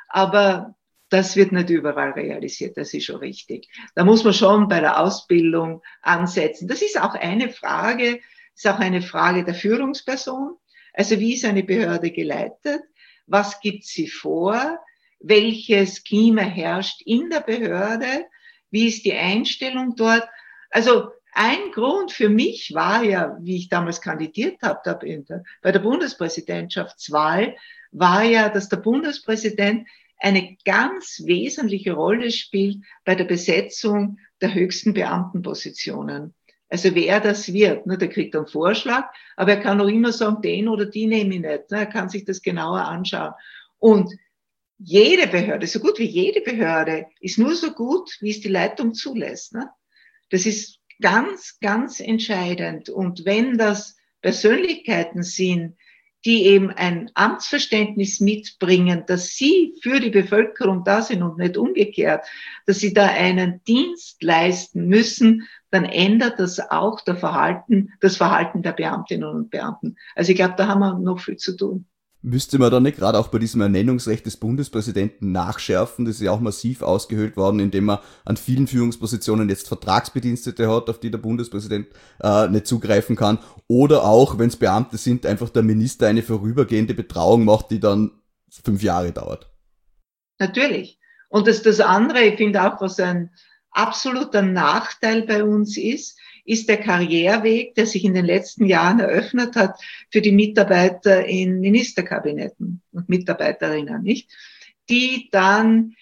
Aber das wird nicht überall realisiert, das ist schon richtig. Da muss man schon bei der Ausbildung ansetzen. Das ist auch eine Frage. ist auch eine Frage der Führungsperson. Also wie ist eine Behörde geleitet? Was gibt sie vor? Welches Klima herrscht in der Behörde? Wie ist die Einstellung dort? Also ein Grund für mich war ja, wie ich damals kandidiert habe bei der Bundespräsidentschaftswahl, war ja, dass der Bundespräsident eine ganz wesentliche Rolle spielt bei der Besetzung der höchsten Beamtenpositionen. Also wer das wird, ne, der kriegt einen Vorschlag, aber er kann auch immer sagen, den oder die nehme ich nicht. Ne, er kann sich das genauer anschauen. Und jede Behörde, so gut wie jede Behörde, ist nur so gut, wie es die Leitung zulässt. Ne? Das ist ganz, ganz entscheidend. Und wenn das Persönlichkeiten sind, die eben ein Amtsverständnis mitbringen, dass sie für die Bevölkerung da sind und nicht umgekehrt, dass sie da einen Dienst leisten müssen, dann ändert das auch das Verhalten, das Verhalten der Beamtinnen und Beamten. Also ich glaube, da haben wir noch viel zu tun. Müsste man dann nicht gerade auch bei diesem Ernennungsrecht des Bundespräsidenten nachschärfen? Das ist ja auch massiv ausgehöhlt worden, indem man an vielen Führungspositionen jetzt Vertragsbedienstete hat, auf die der Bundespräsident äh, nicht zugreifen kann. Oder auch, wenn es Beamte sind, einfach der Minister eine vorübergehende Betrauung macht, die dann fünf Jahre dauert. Natürlich. Und das, das andere, ich finde auch, was ein absoluter Nachteil bei uns ist, ist der Karriereweg, der sich in den letzten Jahren eröffnet hat für die Mitarbeiter in Ministerkabinetten und Mitarbeiterinnen, nicht? Die dann,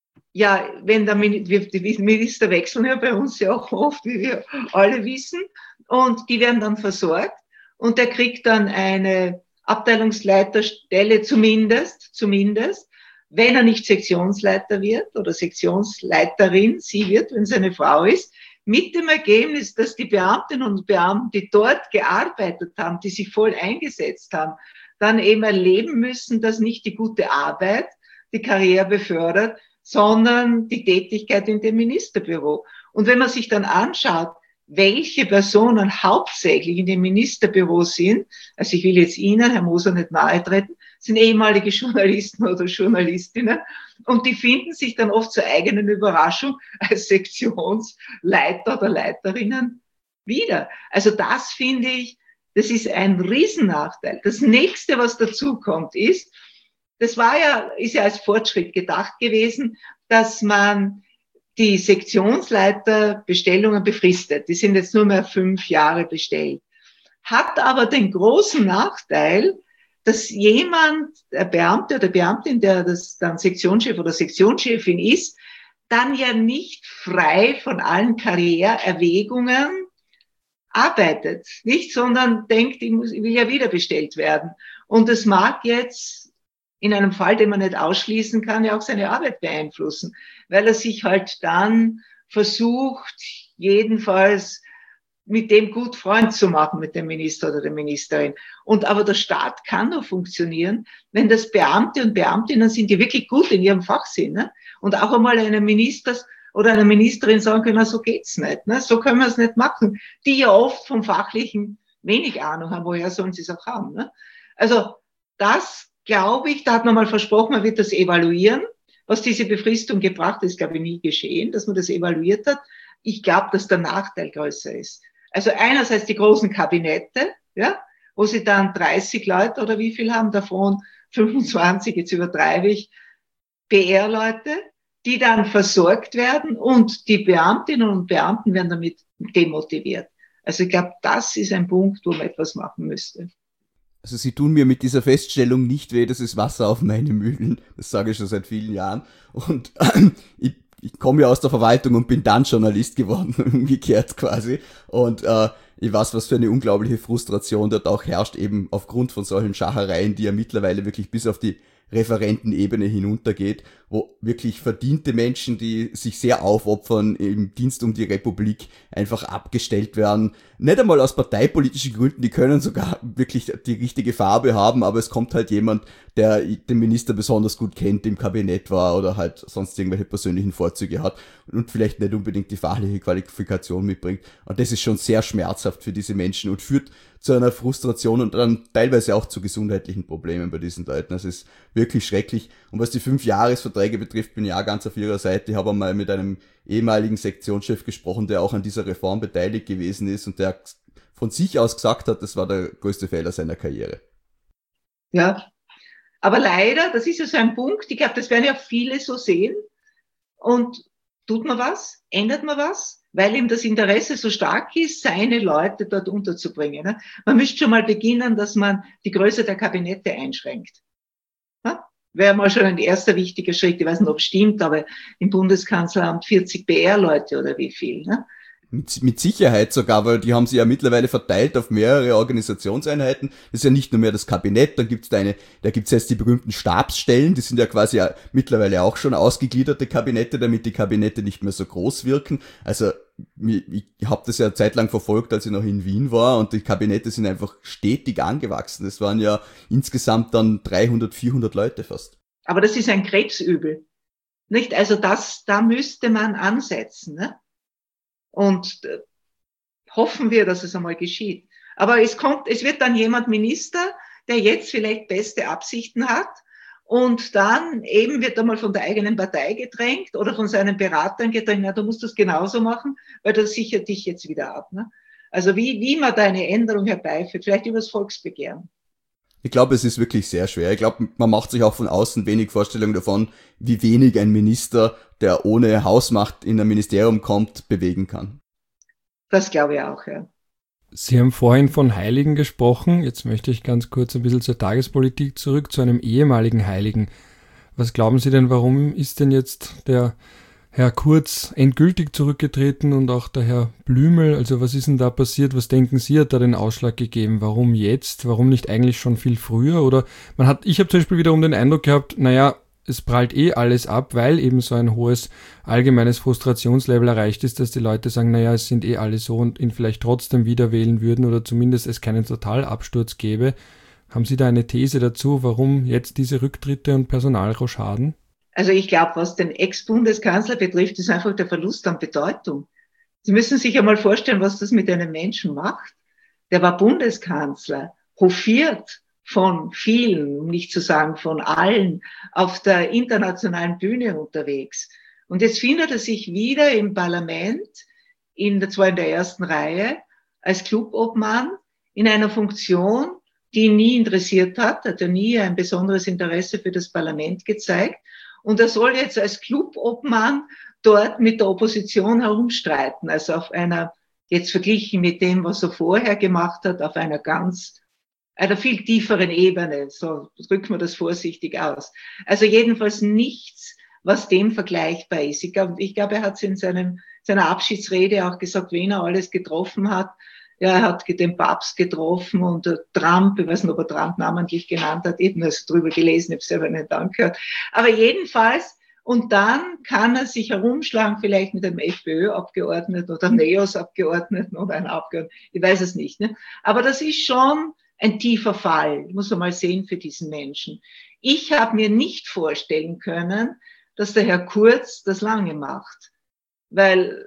ja, wenn der die Minister wechseln ja bei uns ja auch oft, wie wir alle wissen, und die werden dann versorgt und der kriegt dann eine Abteilungsleiterstelle zumindest, zumindest, wenn er nicht Sektionsleiter wird oder Sektionsleiterin, sie wird, wenn es eine Frau ist, mit dem Ergebnis, dass die Beamtinnen und Beamten, die dort gearbeitet haben, die sich voll eingesetzt haben, dann eben erleben müssen, dass nicht die gute Arbeit die Karriere befördert, sondern die Tätigkeit in dem Ministerbüro. Und wenn man sich dann anschaut, welche Personen hauptsächlich in dem Ministerbüro sind, also ich will jetzt Ihnen, Herr Moser, nicht nahe treten, sind ehemalige Journalisten oder Journalistinnen und die finden sich dann oft zur eigenen Überraschung als Sektionsleiter oder Leiterinnen wieder. Also das finde ich, das ist ein Riesennachteil. Das nächste, was dazu kommt, ist, das war ja, ist ja als Fortschritt gedacht gewesen, dass man die Sektionsleiterbestellungen befristet. Die sind jetzt nur mehr fünf Jahre bestellt. Hat aber den großen Nachteil, dass jemand, der Beamte oder Beamtin, der das dann Sektionschef oder Sektionschefin ist, dann ja nicht frei von allen Karriereerwägungen arbeitet, nicht, sondern denkt, ich, muss, ich will ja wieder bestellt werden. Und das mag jetzt in einem Fall, den man nicht ausschließen kann, ja auch seine Arbeit beeinflussen, weil er sich halt dann versucht, jedenfalls mit dem gut Freund zu machen, mit dem Minister oder der Ministerin. Und aber der Staat kann nur funktionieren, wenn das Beamte und Beamtinnen sind, die wirklich gut in ihrem Fach sind, ne? Und auch einmal einem Minister oder einer Ministerin sagen können, so geht's nicht, ne? So können wir es nicht machen. Die ja oft vom Fachlichen wenig Ahnung haben, woher sollen sie es auch haben, ne? Also das glaube ich, da hat man mal versprochen, man wird das evaluieren. Was diese Befristung gebracht hat, ist, glaube ich, nie geschehen, dass man das evaluiert hat. Ich glaube, dass der Nachteil größer ist. Also einerseits die großen Kabinette, ja, wo sie dann dreißig Leute oder wie viel haben, davon fünfundzwanzig, jetzt übertreibe ich, P R-Leute, die dann versorgt werden und die Beamtinnen und Beamten werden damit demotiviert. Also ich glaube, das ist ein Punkt, wo man etwas machen müsste. Also sie tun mir mit dieser Feststellung nicht weh, das ist Wasser auf meine Mühlen. Das sage ich schon seit vielen Jahren. Und äh, ich, ich komme ja aus der Verwaltung und bin dann Journalist geworden, umgekehrt quasi. Und äh, ich weiß, was für eine unglaubliche Frustration dort auch herrscht, eben aufgrund von solchen Schachereien, die ja mittlerweile wirklich bis auf die Referentenebene hinuntergeht, wo wirklich verdiente Menschen, die sich sehr aufopfern im Dienst um die Republik, einfach abgestellt werden. Nicht einmal aus parteipolitischen Gründen, die können sogar wirklich die richtige Farbe haben, aber es kommt halt jemand, der den Minister besonders gut kennt, im Kabinett war oder halt sonst irgendwelche persönlichen Vorzüge hat und vielleicht nicht unbedingt die fachliche Qualifikation mitbringt. Und das ist schon sehr schmerzhaft für diese Menschen und führt zu einer Frustration und dann teilweise auch zu gesundheitlichen Problemen bei diesen Leuten. Das ist wirklich schrecklich. Und was die Fünfjahresverträge betrifft, bin ich auch ganz auf ihrer Seite. Ich habe einmal mit einem ehemaligen Sektionschef gesprochen, der auch an dieser Reform beteiligt gewesen ist und der von sich aus gesagt hat, das war der größte Fehler seiner Karriere. Ja, aber leider, das ist ja so ein Punkt, ich glaube, das werden ja viele so sehen. Und tut man was? Ändert man was? Weil ihm das Interesse so stark ist, seine Leute dort unterzubringen. Ne? Man müsste schon mal beginnen, dass man die Größe der Kabinette einschränkt. Ja? Wäre mal schon ein erster wichtiger Schritt. Ich weiß nicht, ob es stimmt, aber im Bundeskanzleramt vierzig B R-Leute oder wie viel. Ne? Mit, mit Sicherheit sogar, weil die haben sie ja mittlerweile verteilt auf mehrere Organisationseinheiten. Das ist ja nicht nur mehr das Kabinett, dann gibt's da eine, da gibt's jetzt die berühmten Stabsstellen, die sind ja quasi mittlerweile auch schon ausgegliederte Kabinette, damit die Kabinette nicht mehr so groß wirken. Also ich, ich habe das ja zeitlang verfolgt, als ich noch in Wien war, und die Kabinette sind einfach stetig angewachsen. Es waren ja insgesamt dann dreihundert, vierhundert Leute fast. Aber das ist ein Krebsübel, nicht? Also das, da müsste man ansetzen, ne? Und äh, hoffen wir, dass es einmal geschieht. Aber es kommt, es wird dann jemand Minister, der jetzt vielleicht beste Absichten hat, und dann eben wird einmal von der eigenen Partei gedrängt oder von seinen Beratern gedrängt, na, du musst das genauso machen, weil das sichert dich jetzt wieder ab. Ne? Also wie, wie man da eine Änderung herbeiführt, vielleicht übers Volksbegehren. Ich glaube, es ist wirklich sehr schwer. Ich glaube, man macht sich auch von außen wenig Vorstellung davon, wie wenig ein Minister, der ohne Hausmacht in ein Ministerium kommt, bewegen kann. Das glaube ich auch, ja. Sie haben vorhin von Heiligen gesprochen. Jetzt möchte ich ganz kurz ein bisschen zur Tagespolitik zurück, zu einem ehemaligen Heiligen. Was glauben Sie denn, warum ist denn jetzt der Herr Kurz endgültig zurückgetreten und auch der Herr Blümel? Also was ist denn da passiert? Was denken Sie, hat da den Ausschlag gegeben? Warum jetzt? Warum nicht eigentlich schon viel früher? Oder man hat, ich habe zum Beispiel wiederum den Eindruck gehabt, naja, es prallt eh alles ab, weil eben so ein hohes allgemeines Frustrationslevel erreicht ist, dass die Leute sagen, naja, es sind eh alle so, und ihn vielleicht trotzdem wieder wählen würden oder zumindest es keinen Totalabsturz gäbe. Haben Sie da eine These dazu, warum jetzt diese Rücktritte und Personalrochaden? Also ich glaube, was den Ex-Bundeskanzler betrifft, ist einfach der Verlust an Bedeutung. Sie müssen sich einmal vorstellen, was das mit einem Menschen macht. Der war Bundeskanzler, hofiert von vielen, um nicht zu sagen von allen, auf der internationalen Bühne unterwegs. Und jetzt findet er sich wieder im Parlament, in der, zwar in der ersten Reihe, als Clubobmann, in einer Funktion, die ihn nie interessiert hat, hat er nie ein besonderes Interesse für das Parlament gezeigt. Und er soll jetzt als Clubobmann dort mit der Opposition herumstreiten, also auf einer, jetzt verglichen mit dem, was er vorher gemacht hat, auf einer ganz, einer viel tieferen Ebene, so drücken wir das vorsichtig aus. Also jedenfalls nichts, was dem vergleichbar ist. Ich glaube, ich glaube, er hat es in seinem, seiner Abschiedsrede auch gesagt, wen er alles getroffen hat. Ja, er hat den Papst getroffen und Trump, ich weiß nicht, ob er Trump namentlich genannt hat, eben das drüber gelesen, ich habe selber nicht angehört. Aber jedenfalls, und dann kann er sich herumschlagen, vielleicht mit einem FPÖ-Abgeordneten oder einem NEOS-Abgeordneten oder einem Abgeordneten, ich weiß es nicht. Ne? Aber das ist schon ein tiefer Fall, muss man mal sehen für diesen Menschen. Ich habe mir nicht vorstellen können, dass der Herr Kurz das lange macht, weil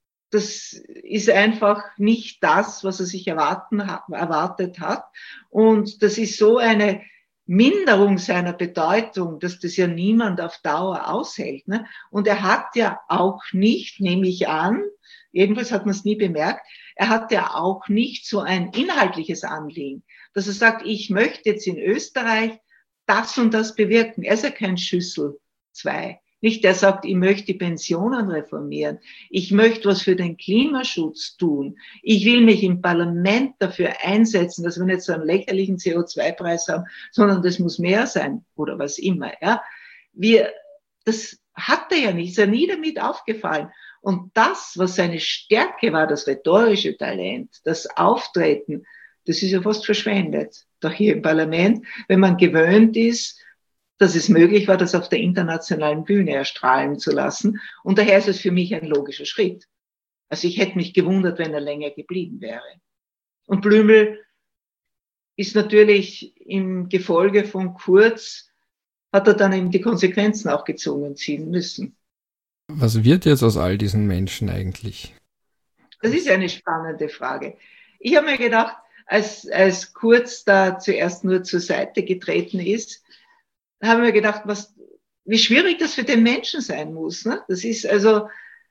das ist einfach nicht das, was er sich erwarten, erwartet hat. Und das ist so eine Minderung seiner Bedeutung, dass das ja niemand auf Dauer aushält. Ne? Und er hat ja auch nicht, nehme ich an, jedenfalls hat man es nie bemerkt, er hat ja auch nicht so ein inhaltliches Anliegen, dass er sagt, ich möchte jetzt in Österreich das und das bewirken. Er ist ja kein Schüssel zwei. Nicht, der sagt, ich möchte die Pensionen reformieren. Ich möchte was für den Klimaschutz tun. Ich will mich im Parlament dafür einsetzen, dass wir nicht so einen lächerlichen C O zwei Preis haben, sondern das muss mehr sein oder was immer. Ja, wir, das hat er ja nicht, ist ja nie damit aufgefallen. Und das, was seine Stärke war, das rhetorische Talent, das Auftreten, das ist ja fast verschwendet. Doch hier im Parlament, wenn man gewöhnt ist, dass es möglich war, das auf der internationalen Bühne erstrahlen zu lassen. Und daher ist es für mich ein logischer Schritt. Also ich hätte mich gewundert, wenn er länger geblieben wäre. Und Blümel ist natürlich im Gefolge von Kurz, hat er dann eben die Konsequenzen auch gezogen ziehen müssen. Was wird jetzt aus all diesen Menschen eigentlich? Das ist eine spannende Frage. Ich habe mir gedacht, als, als Kurz da zuerst nur zur Seite getreten ist, haben wir gedacht, was, wie schwierig das für den Menschen sein muss. Ne? Das ist also,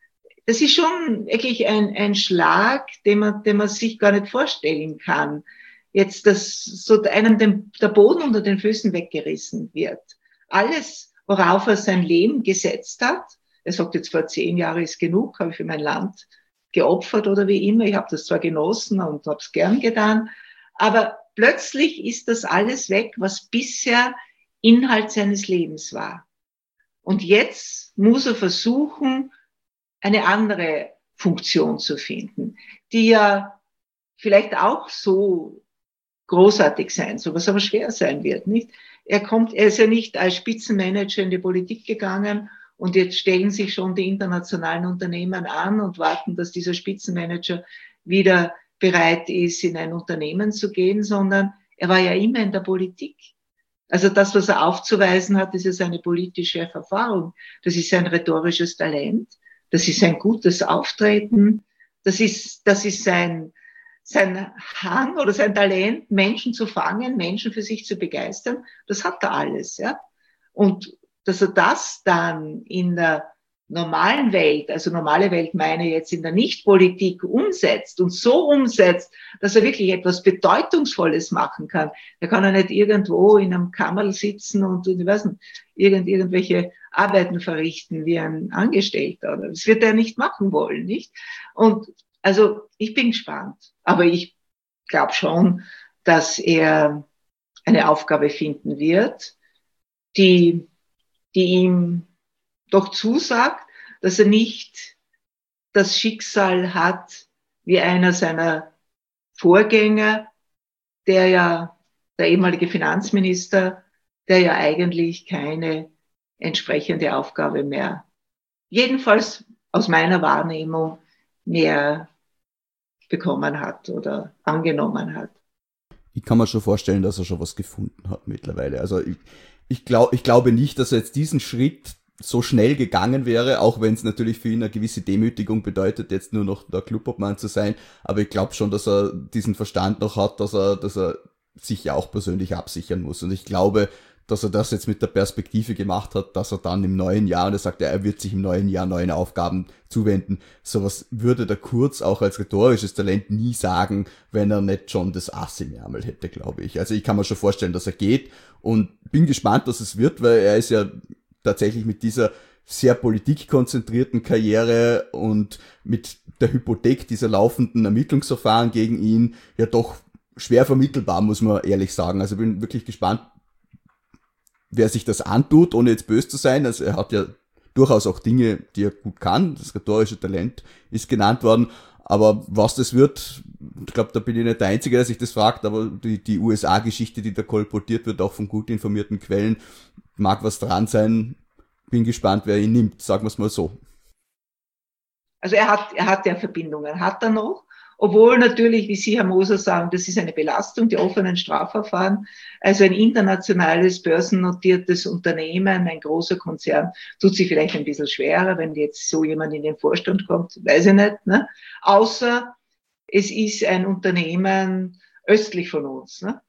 das ist schon wirklich ein, ein Schlag, den man, den man sich gar nicht vorstellen kann. Jetzt, dass so einem den, der Boden unter den Füßen weggerissen wird. Alles, worauf er sein Leben gesetzt hat, er sagt jetzt vor zehn Jahren ist genug, habe ich für mein Land geopfert oder wie immer. Ich habe das zwar genossen und habe es gern getan, aber plötzlich ist das alles weg, was bisher Inhalt seines Lebens war. Und jetzt muss er versuchen, eine andere Funktion zu finden, die ja vielleicht auch so großartig sein soll, was aber schwer sein wird, nicht? Er kommt, er ist ja nicht als Spitzenmanager in die Politik gegangen und jetzt stellen sich schon die internationalen Unternehmen an und warten, dass dieser Spitzenmanager wieder bereit ist, in ein Unternehmen zu gehen, sondern er war ja immer in der Politik. Also das, was er aufzuweisen hat, ist ja seine politische Erfahrung. Das ist sein rhetorisches Talent. Das ist sein gutes Auftreten. Das ist, das ist sein, sein Hang oder sein Talent, Menschen zu fangen, Menschen für sich zu begeistern. Das hat er alles, ja. Und dass er das dann in der normalen Welt, also normale Welt meine ich jetzt in der Nichtpolitik umsetzt und so umsetzt, dass er wirklich etwas Bedeutungsvolles machen kann. Er kann ja nicht irgendwo in einem Kammerl sitzen und, ich weiß nicht, irgend, irgendwelche Arbeiten verrichten wie ein Angestellter. Das wird er nicht machen wollen, nicht? Und also ich bin gespannt, aber ich glaube schon, dass er eine Aufgabe finden wird, die, die ihm doch zusagt, dass er nicht das Schicksal hat wie einer seiner Vorgänger, der ja, der ehemalige Finanzminister, der ja eigentlich keine entsprechende Aufgabe mehr, jedenfalls aus meiner Wahrnehmung, mehr bekommen hat oder angenommen hat. Ich kann mir schon vorstellen, dass er schon was gefunden hat mittlerweile. Also ich, ich, glaub, ich glaube nicht, dass er jetzt diesen Schritt so schnell gegangen wäre, auch wenn es natürlich für ihn eine gewisse Demütigung bedeutet, jetzt nur noch der Clubobmann zu sein. Aber ich glaube schon, dass er diesen Verstand noch hat, dass er, dass er sich ja auch persönlich absichern muss. Und ich glaube, dass er das jetzt mit der Perspektive gemacht hat, dass er dann im neuen Jahr, und er sagt, ja, er wird sich im neuen Jahr neuen Aufgaben zuwenden. Sowas würde der Kurz auch als rhetorisches Talent nie sagen, wenn er nicht schon das Ass im Ärmel hätte, glaube ich. Also ich kann mir schon vorstellen, dass er geht und bin gespannt, was es wird, weil er ist ja tatsächlich mit dieser sehr politikkonzentrierten Karriere und mit der Hypothek dieser laufenden Ermittlungsverfahren gegen ihn ja doch schwer vermittelbar, muss man ehrlich sagen. Also bin wirklich gespannt, wer sich das antut, ohne jetzt böse zu sein. Also er hat ja durchaus auch Dinge, die er gut kann. Das rhetorische Talent ist genannt worden. Aber was das wird, ich glaube, da bin ich nicht der Einzige, der sich das fragt, aber die, die U S A-Geschichte, die da kolportiert wird, auch von gut informierten Quellen, mag was dran sein. Bin gespannt, wer ihn nimmt, sagen wir es mal so. Also er hat, er hat ja Verbindungen, hat er noch. Obwohl natürlich, wie Sie, Herr Moser, sagen, das ist eine Belastung, die offenen Strafverfahren. Also ein internationales, börsennotiertes Unternehmen, ein großer Konzern, tut sich vielleicht ein bisschen schwerer, wenn jetzt so jemand in den Vorstand kommt, weiß ich nicht. Ne? Außer es ist ein Unternehmen östlich von uns. Ne?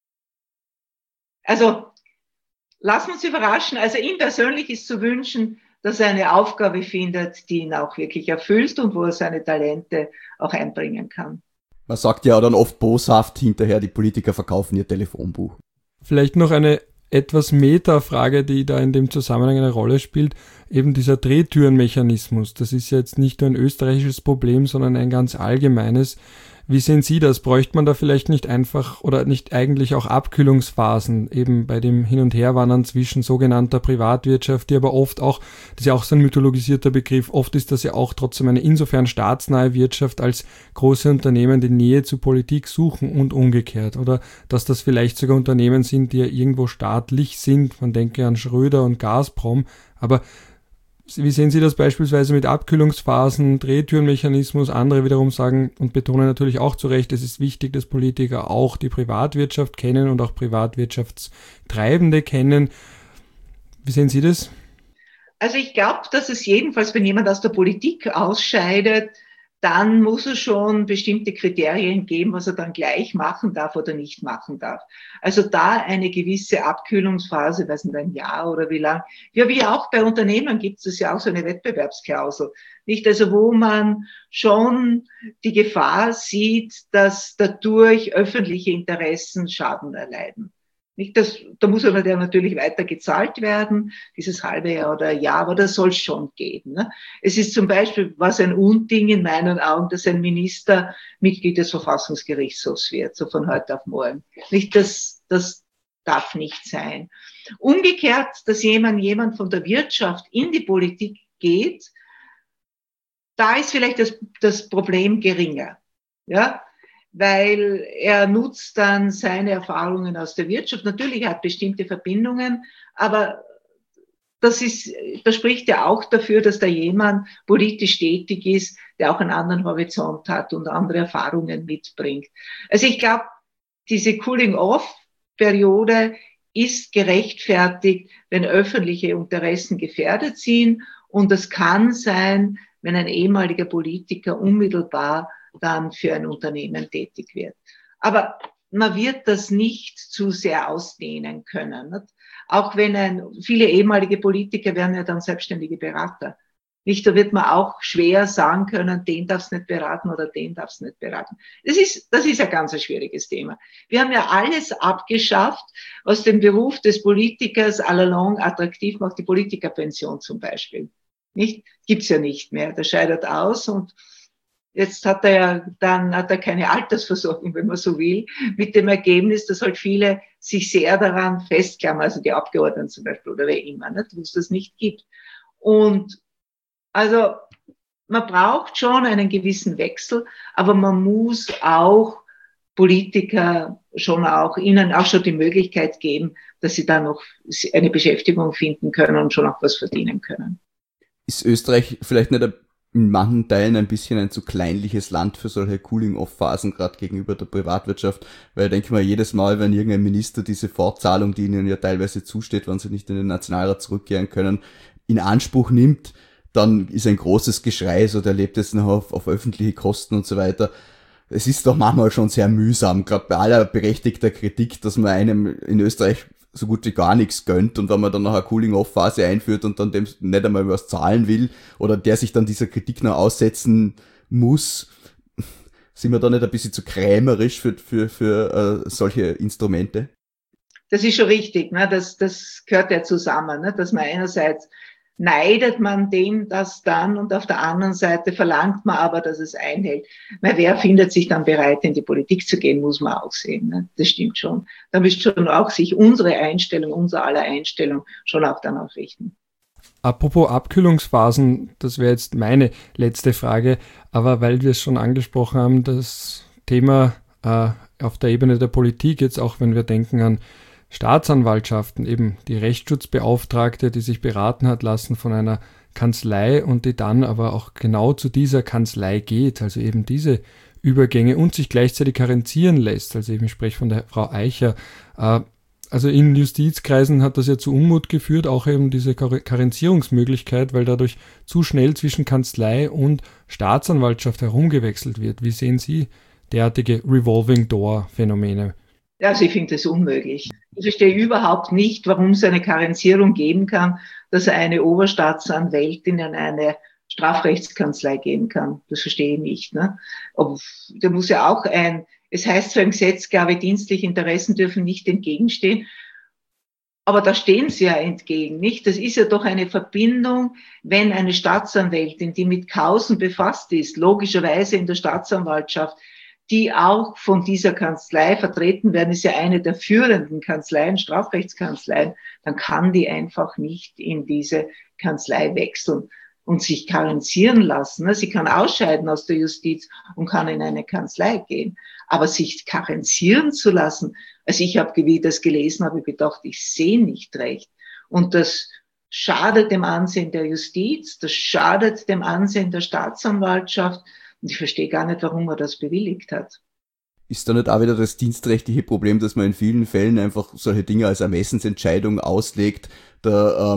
Also lassen wir uns überraschen. Also ihm persönlich ist zu wünschen, dass er eine Aufgabe findet, die ihn auch wirklich erfüllt und wo er seine Talente auch einbringen kann. Man sagt ja dann oft boshaft hinterher, die Politiker verkaufen ihr Telefonbuch. Vielleicht noch eine etwas Meta-Frage, die da in dem Zusammenhang eine Rolle spielt, eben dieser Drehtürenmechanismus. Das ist ja jetzt nicht nur ein österreichisches Problem, sondern ein ganz allgemeines. Wie sehen Sie das? Bräuchte man da vielleicht nicht einfach oder nicht eigentlich auch Abkühlungsphasen eben bei dem Hin- und Herwandern zwischen sogenannter Privatwirtschaft, die aber oft auch, das ist ja auch so ein mythologisierter Begriff, oft ist das ja auch trotzdem eine insofern staatsnahe Wirtschaft, als große Unternehmen die Nähe zur Politik suchen und umgekehrt. Oder dass das vielleicht sogar Unternehmen sind, die ja irgendwo staatlich sind. Man denke an Schröder und Gazprom, aber wie sehen Sie das beispielsweise mit Abkühlungsphasen, Drehtürenmechanismus? Andere wiederum sagen und betonen natürlich auch zu Recht, es ist wichtig, dass Politiker auch die Privatwirtschaft kennen und auch Privatwirtschaftstreibende kennen. Wie sehen Sie das? Also ich glaube, dass es jedenfalls, wenn jemand aus der Politik ausscheidet, dann muss es schon bestimmte Kriterien geben, was er dann gleich machen darf oder nicht machen darf. Also da eine gewisse Abkühlungsphase, weiß nicht, ein Jahr oder wie lang. Ja, wie auch bei Unternehmen gibt es ja auch so eine Wettbewerbsklausel. Nicht, also wo man schon die Gefahr sieht, dass dadurch öffentliche Interessen Schaden erleiden. Nicht, das, da muss aber der natürlich weiter gezahlt werden, dieses halbe Jahr oder Jahr, aber das soll es schon geben. Ne? Es ist zum Beispiel, was ein Unding in meinen Augen, dass ein Minister Mitglied des Verfassungsgerichtshofs wird, so von heute auf morgen. Nicht, das, das darf nicht sein. Umgekehrt, dass jemand, jemand von der Wirtschaft in die Politik geht, da ist vielleicht das, das Problem geringer. Ja? Weil er nutzt dann seine Erfahrungen aus der Wirtschaft. Natürlich hat bestimmte Verbindungen, aber das ist, das spricht ja auch dafür, dass da jemand politisch tätig ist, der auch einen anderen Horizont hat und andere Erfahrungen mitbringt. Also ich glaube, diese Cooling-off-Periode ist gerechtfertigt, wenn öffentliche Interessen gefährdet sind, und es kann sein, wenn ein ehemaliger Politiker unmittelbar dann für ein Unternehmen tätig wird. Aber man wird das nicht zu sehr ausdehnen können. Nicht? Auch wenn ein, viele ehemalige Politiker werden ja dann selbstständige Berater. Nicht, da wird man auch schwer sagen können, den darf's nicht beraten oder den darf's nicht beraten. Das ist, das ist ein ganz ein schwieriges Thema. Wir haben ja alles abgeschafft, was den Beruf des Politikers all along attraktiv macht, die Politikerpension zum Beispiel. Nicht? Gibt's ja nicht mehr. Der scheidet aus und jetzt hat er ja, dann hat er keine Altersversorgung, wenn man so will, mit dem Ergebnis, dass halt viele sich sehr daran festklammern, also die Abgeordneten zum Beispiel oder wer immer, nicht, wo es das nicht gibt. Und also man braucht schon einen gewissen Wechsel, aber man muss auch Politiker schon auch, ihnen auch schon die Möglichkeit geben, dass sie dann noch eine Beschäftigung finden können und schon auch was verdienen können. Ist Österreich vielleicht nicht in manchen Teilen ein bisschen ein zu kleinliches Land für solche Cooling-off-Phasen, gerade gegenüber der Privatwirtschaft? Weil ich denke mal, jedes Mal, wenn irgendein Minister diese Fortzahlung, die ihnen ja teilweise zusteht, wenn sie nicht in den Nationalrat zurückkehren können, in Anspruch nimmt, dann ist ein großes Geschrei, so der lebt jetzt noch auf, auf öffentliche Kosten und so weiter. Es ist doch manchmal schon sehr mühsam, gerade bei aller berechtigter Kritik, dass man einem in Österreich so gut wie gar nichts gönnt, und wenn man dann noch eine Cooling-off-Phase einführt und dann dem nicht einmal was zahlen will oder der sich dann dieser Kritik noch aussetzen muss, sind wir da nicht ein bisschen zu krämerisch für, für, für äh, solche Instrumente? Das ist schon richtig, ne? das, das gehört ja zusammen, ne? Dass man einerseits neidet man dem das dann und auf der anderen Seite verlangt man aber, dass es einhält. Weil wer findet sich dann bereit, in die Politik zu gehen, muss man auch sehen. Ne? Das stimmt schon. Da müsste schon auch sich unsere Einstellung, unser aller Einstellung schon auch danach richten. Apropos Abkühlungsphasen, das wäre jetzt meine letzte Frage, aber weil wir es schon angesprochen haben, das Thema äh, auf der Ebene der Politik, jetzt auch wenn wir denken an Staatsanwaltschaften, eben die Rechtsschutzbeauftragte, die sich beraten hat lassen von einer Kanzlei und die dann aber auch genau zu dieser Kanzlei geht, also eben diese Übergänge und sich gleichzeitig karenzieren lässt, also eben ich spreche von der Frau Eicher. Also in Justizkreisen hat das ja zu Unmut geführt, auch eben diese Karenzierungsmöglichkeit, weil dadurch zu schnell zwischen Kanzlei und Staatsanwaltschaft herumgewechselt wird. Wie sehen Sie derartige Revolving-Door-Phänomene? Also ich finde das unmöglich. Ich verstehe überhaupt nicht, warum es eine Karenzierung geben kann, dass eine Oberstaatsanwältin in eine Strafrechtskanzlei gehen kann. Das verstehe ich nicht. Ne? Aber da muss ja auch ein, es heißt zwar im Gesetz, glaube ich, dienstliche Interessen dürfen nicht entgegenstehen, aber da stehen sie ja entgegen, nicht? Das ist ja doch eine Verbindung, wenn eine Staatsanwältin, die mit Kausen befasst ist, logischerweise in der Staatsanwaltschaft, die auch von dieser Kanzlei vertreten werden, ist ja eine der führenden Kanzleien, Strafrechtskanzleien, dann kann die einfach nicht in diese Kanzlei wechseln und sich karenzieren lassen. Sie kann ausscheiden aus der Justiz und kann in eine Kanzlei gehen. Aber sich karenzieren zu lassen, also ich habe, wie ich das gelesen habe, gedacht, ich sehe nicht recht. Und das schadet dem Ansehen der Justiz, das schadet dem Ansehen der Staatsanwaltschaft. Und ich verstehe gar nicht, warum er das bewilligt hat. Ist da nicht auch wieder das dienstrechtliche Problem, dass man in vielen Fällen einfach solche Dinge als Ermessensentscheidung auslegt? Da ähm,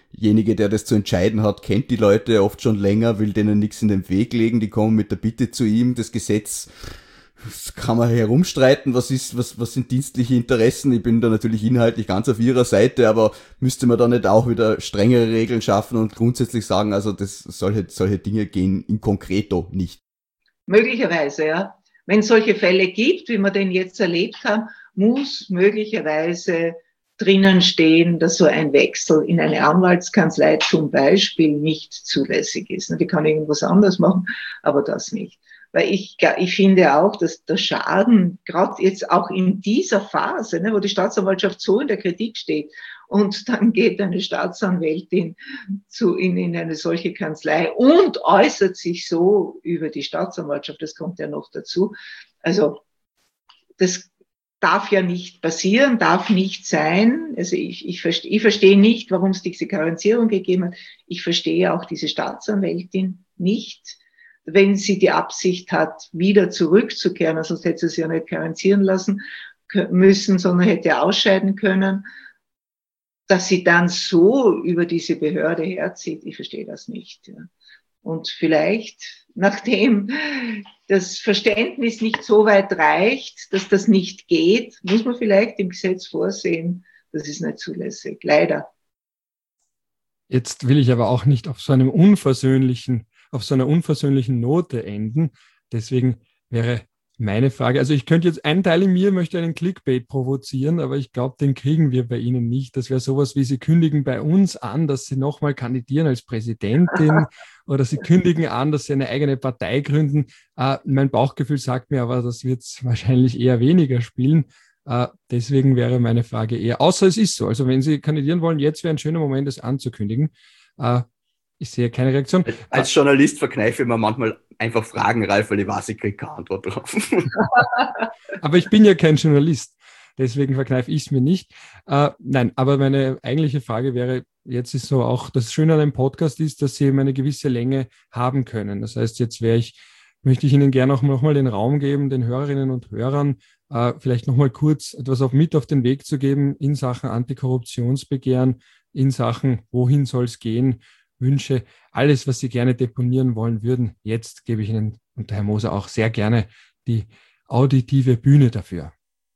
derjenige, der das zu entscheiden hat, kennt die Leute oft schon länger, will denen nichts in den Weg legen, die kommen mit der Bitte zu ihm, das Gesetz, das kann man herumstreiten, was ist, was, was sind dienstliche Interessen, ich bin da natürlich inhaltlich ganz auf ihrer Seite, aber müsste man da nicht auch wieder strengere Regeln schaffen und grundsätzlich sagen, also das solche, solche Dinge gehen in concreto nicht? Möglicherweise, ja. Wenn es solche Fälle gibt, wie wir den jetzt erlebt haben, muss möglicherweise drinnen stehen, dass so ein Wechsel in eine Anwaltskanzlei zum Beispiel nicht zulässig ist. Die kann irgendwas anderes machen, aber das nicht. Weil ich, ich finde auch, dass der Schaden, gerade jetzt auch in dieser Phase, ne, wo die Staatsanwaltschaft so in der Kritik steht, und dann geht eine Staatsanwältin zu, in, in eine solche Kanzlei und äußert sich so über die Staatsanwaltschaft, das kommt ja noch dazu. Also das darf ja nicht passieren, darf nicht sein. Also ich, ich, verstehe, ich verstehe nicht, warum es diese Karenzierung gegeben hat. Ich verstehe auch diese Staatsanwältin nicht, wenn sie die Absicht hat, wieder zurückzukehren. Also sonst hätte sie sich ja nicht karenzieren lassen müssen, sondern hätte ausscheiden können. Dass sie dann so über diese Behörde herzieht, ich verstehe das nicht. Ja. Und vielleicht, nachdem das Verständnis nicht so weit reicht, dass das nicht geht, muss man vielleicht im Gesetz vorsehen, das ist nicht zulässig, leider. Jetzt will ich aber auch nicht auf so einem unversöhnlichen, auf so einer unversöhnlichen Note enden. Deswegen wäre meine Frage, also ich könnte jetzt, ein Teil in mir möchte einen Clickbait provozieren, aber ich glaube, den kriegen wir bei Ihnen nicht. Das wäre sowas wie, Sie kündigen bei uns an, dass Sie nochmal kandidieren als Präsidentin oder Sie kündigen an, dass Sie eine eigene Partei gründen. Äh, mein Bauchgefühl sagt mir aber, das wird wahrscheinlich eher weniger spielen. Äh, deswegen wäre meine Frage eher, außer es ist so. Also wenn Sie kandidieren wollen, jetzt wäre ein schöner Moment, es anzukündigen. Äh, Ich sehe keine Reaktion. Als Journalist verkneife ich mir manchmal einfach Fragen, Ralf, weil ich weiß, ich kriege keine Antwort drauf. Aber ich bin ja kein Journalist, deswegen verkneife ich es mir nicht. Äh, nein, aber meine eigentliche Frage wäre, jetzt ist so auch, das Schöne an einem Podcast ist, dass Sie eben eine gewisse Länge haben können. Das heißt, jetzt wäre ich, möchte ich Ihnen gerne auch nochmal den Raum geben, den Hörerinnen und Hörern, äh, vielleicht nochmal kurz etwas auf, mit auf den Weg zu geben in Sachen Antikorruptionsbegehren, in Sachen, wohin soll es gehen, Wünsche, alles, was Sie gerne deponieren wollen würden. Jetzt gebe ich Ihnen und der Herr Moser auch sehr gerne die auditive Bühne dafür.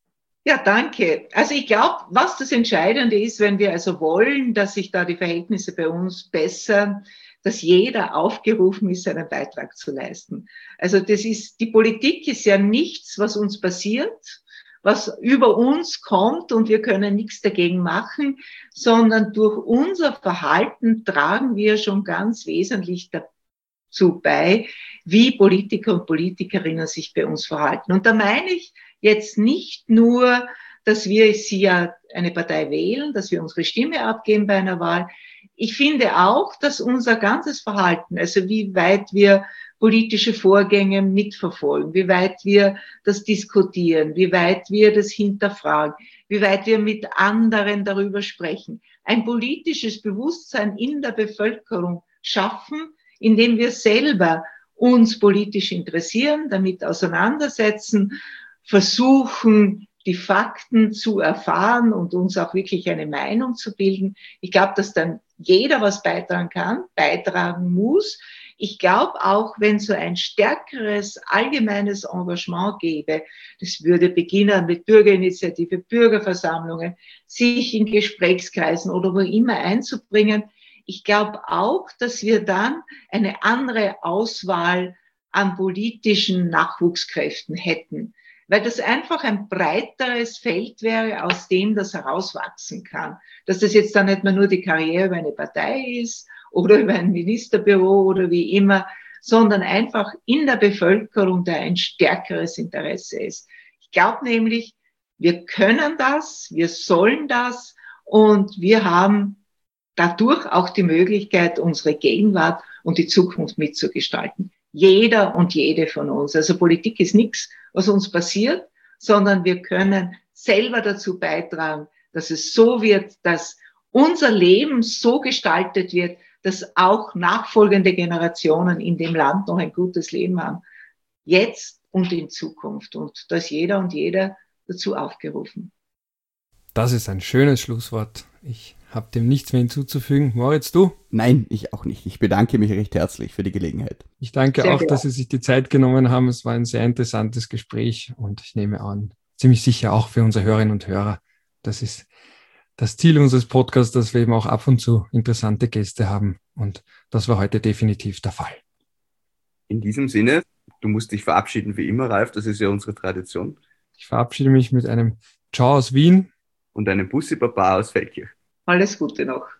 Ja, danke. Also ich glaube, was das Entscheidende ist, wenn wir also wollen, dass sich da die Verhältnisse bei uns bessern, dass jeder aufgerufen ist, seinen Beitrag zu leisten. Also das ist, die Politik ist ja nichts, was uns passiert, was über uns kommt und wir können nichts dagegen machen, sondern durch unser Verhalten tragen wir schon ganz wesentlich dazu bei, wie Politiker und Politikerinnen sich bei uns verhalten. Und da meine ich jetzt nicht nur, dass wir sie ja eine Partei wählen, dass wir unsere Stimme abgeben bei einer Wahl. Ich finde auch, dass unser ganzes Verhalten, also wie weit wir politische Vorgänge mitverfolgen, wie weit wir das diskutieren, wie weit wir das hinterfragen, wie weit wir mit anderen darüber sprechen, ein politisches Bewusstsein in der Bevölkerung schaffen, indem wir selber uns politisch interessieren, damit auseinandersetzen, versuchen, die Fakten zu erfahren und uns auch wirklich eine Meinung zu bilden. Ich glaube, dass dann jeder was beitragen kann, beitragen muss. Ich glaube auch, wenn so ein stärkeres allgemeines Engagement gäbe, das würde beginnen mit Bürgerinitiative, Bürgerversammlungen, sich in Gesprächskreisen oder wo immer einzubringen. Ich glaube auch, dass wir dann eine andere Auswahl an politischen Nachwuchskräften hätten, weil das einfach ein breiteres Feld wäre, aus dem das herauswachsen kann. Dass das jetzt dann nicht mehr nur die Karriere über eine Partei ist oder über ein Ministerbüro oder wie immer, sondern einfach in der Bevölkerung da ein stärkeres Interesse ist. Ich glaube nämlich, wir können das, wir sollen das und wir haben dadurch auch die Möglichkeit, unsere Gegenwart und die Zukunft mitzugestalten. Jeder und jede von uns. Also Politik ist nichts, was uns passiert, sondern wir können selber dazu beitragen, dass es so wird, dass unser Leben so gestaltet wird, dass auch nachfolgende Generationen in dem Land noch ein gutes Leben haben. Jetzt und in Zukunft. Und da ist jeder und jeder dazu aufgerufen. Das ist ein schönes Schlusswort. Ich habe dem nichts mehr hinzuzufügen. Moritz, du? Nein, ich auch nicht. Ich bedanke mich recht herzlich für die Gelegenheit. Ich danke Sehr auch, gerne. dass Sie sich die Zeit genommen haben. Es war ein sehr interessantes Gespräch und ich nehme an, ziemlich sicher auch für unsere Hörerinnen und Hörer. Das ist das Ziel unseres Podcasts, dass wir eben auch ab und zu interessante Gäste haben. Und das war heute definitiv der Fall. In diesem Sinne, du musst dich verabschieden wie immer, Ralf, das ist ja unsere Tradition. Ich verabschiede mich mit einem Ciao aus Wien. Und einem Bussi Baba aus Feldkirch. Alles Gute noch.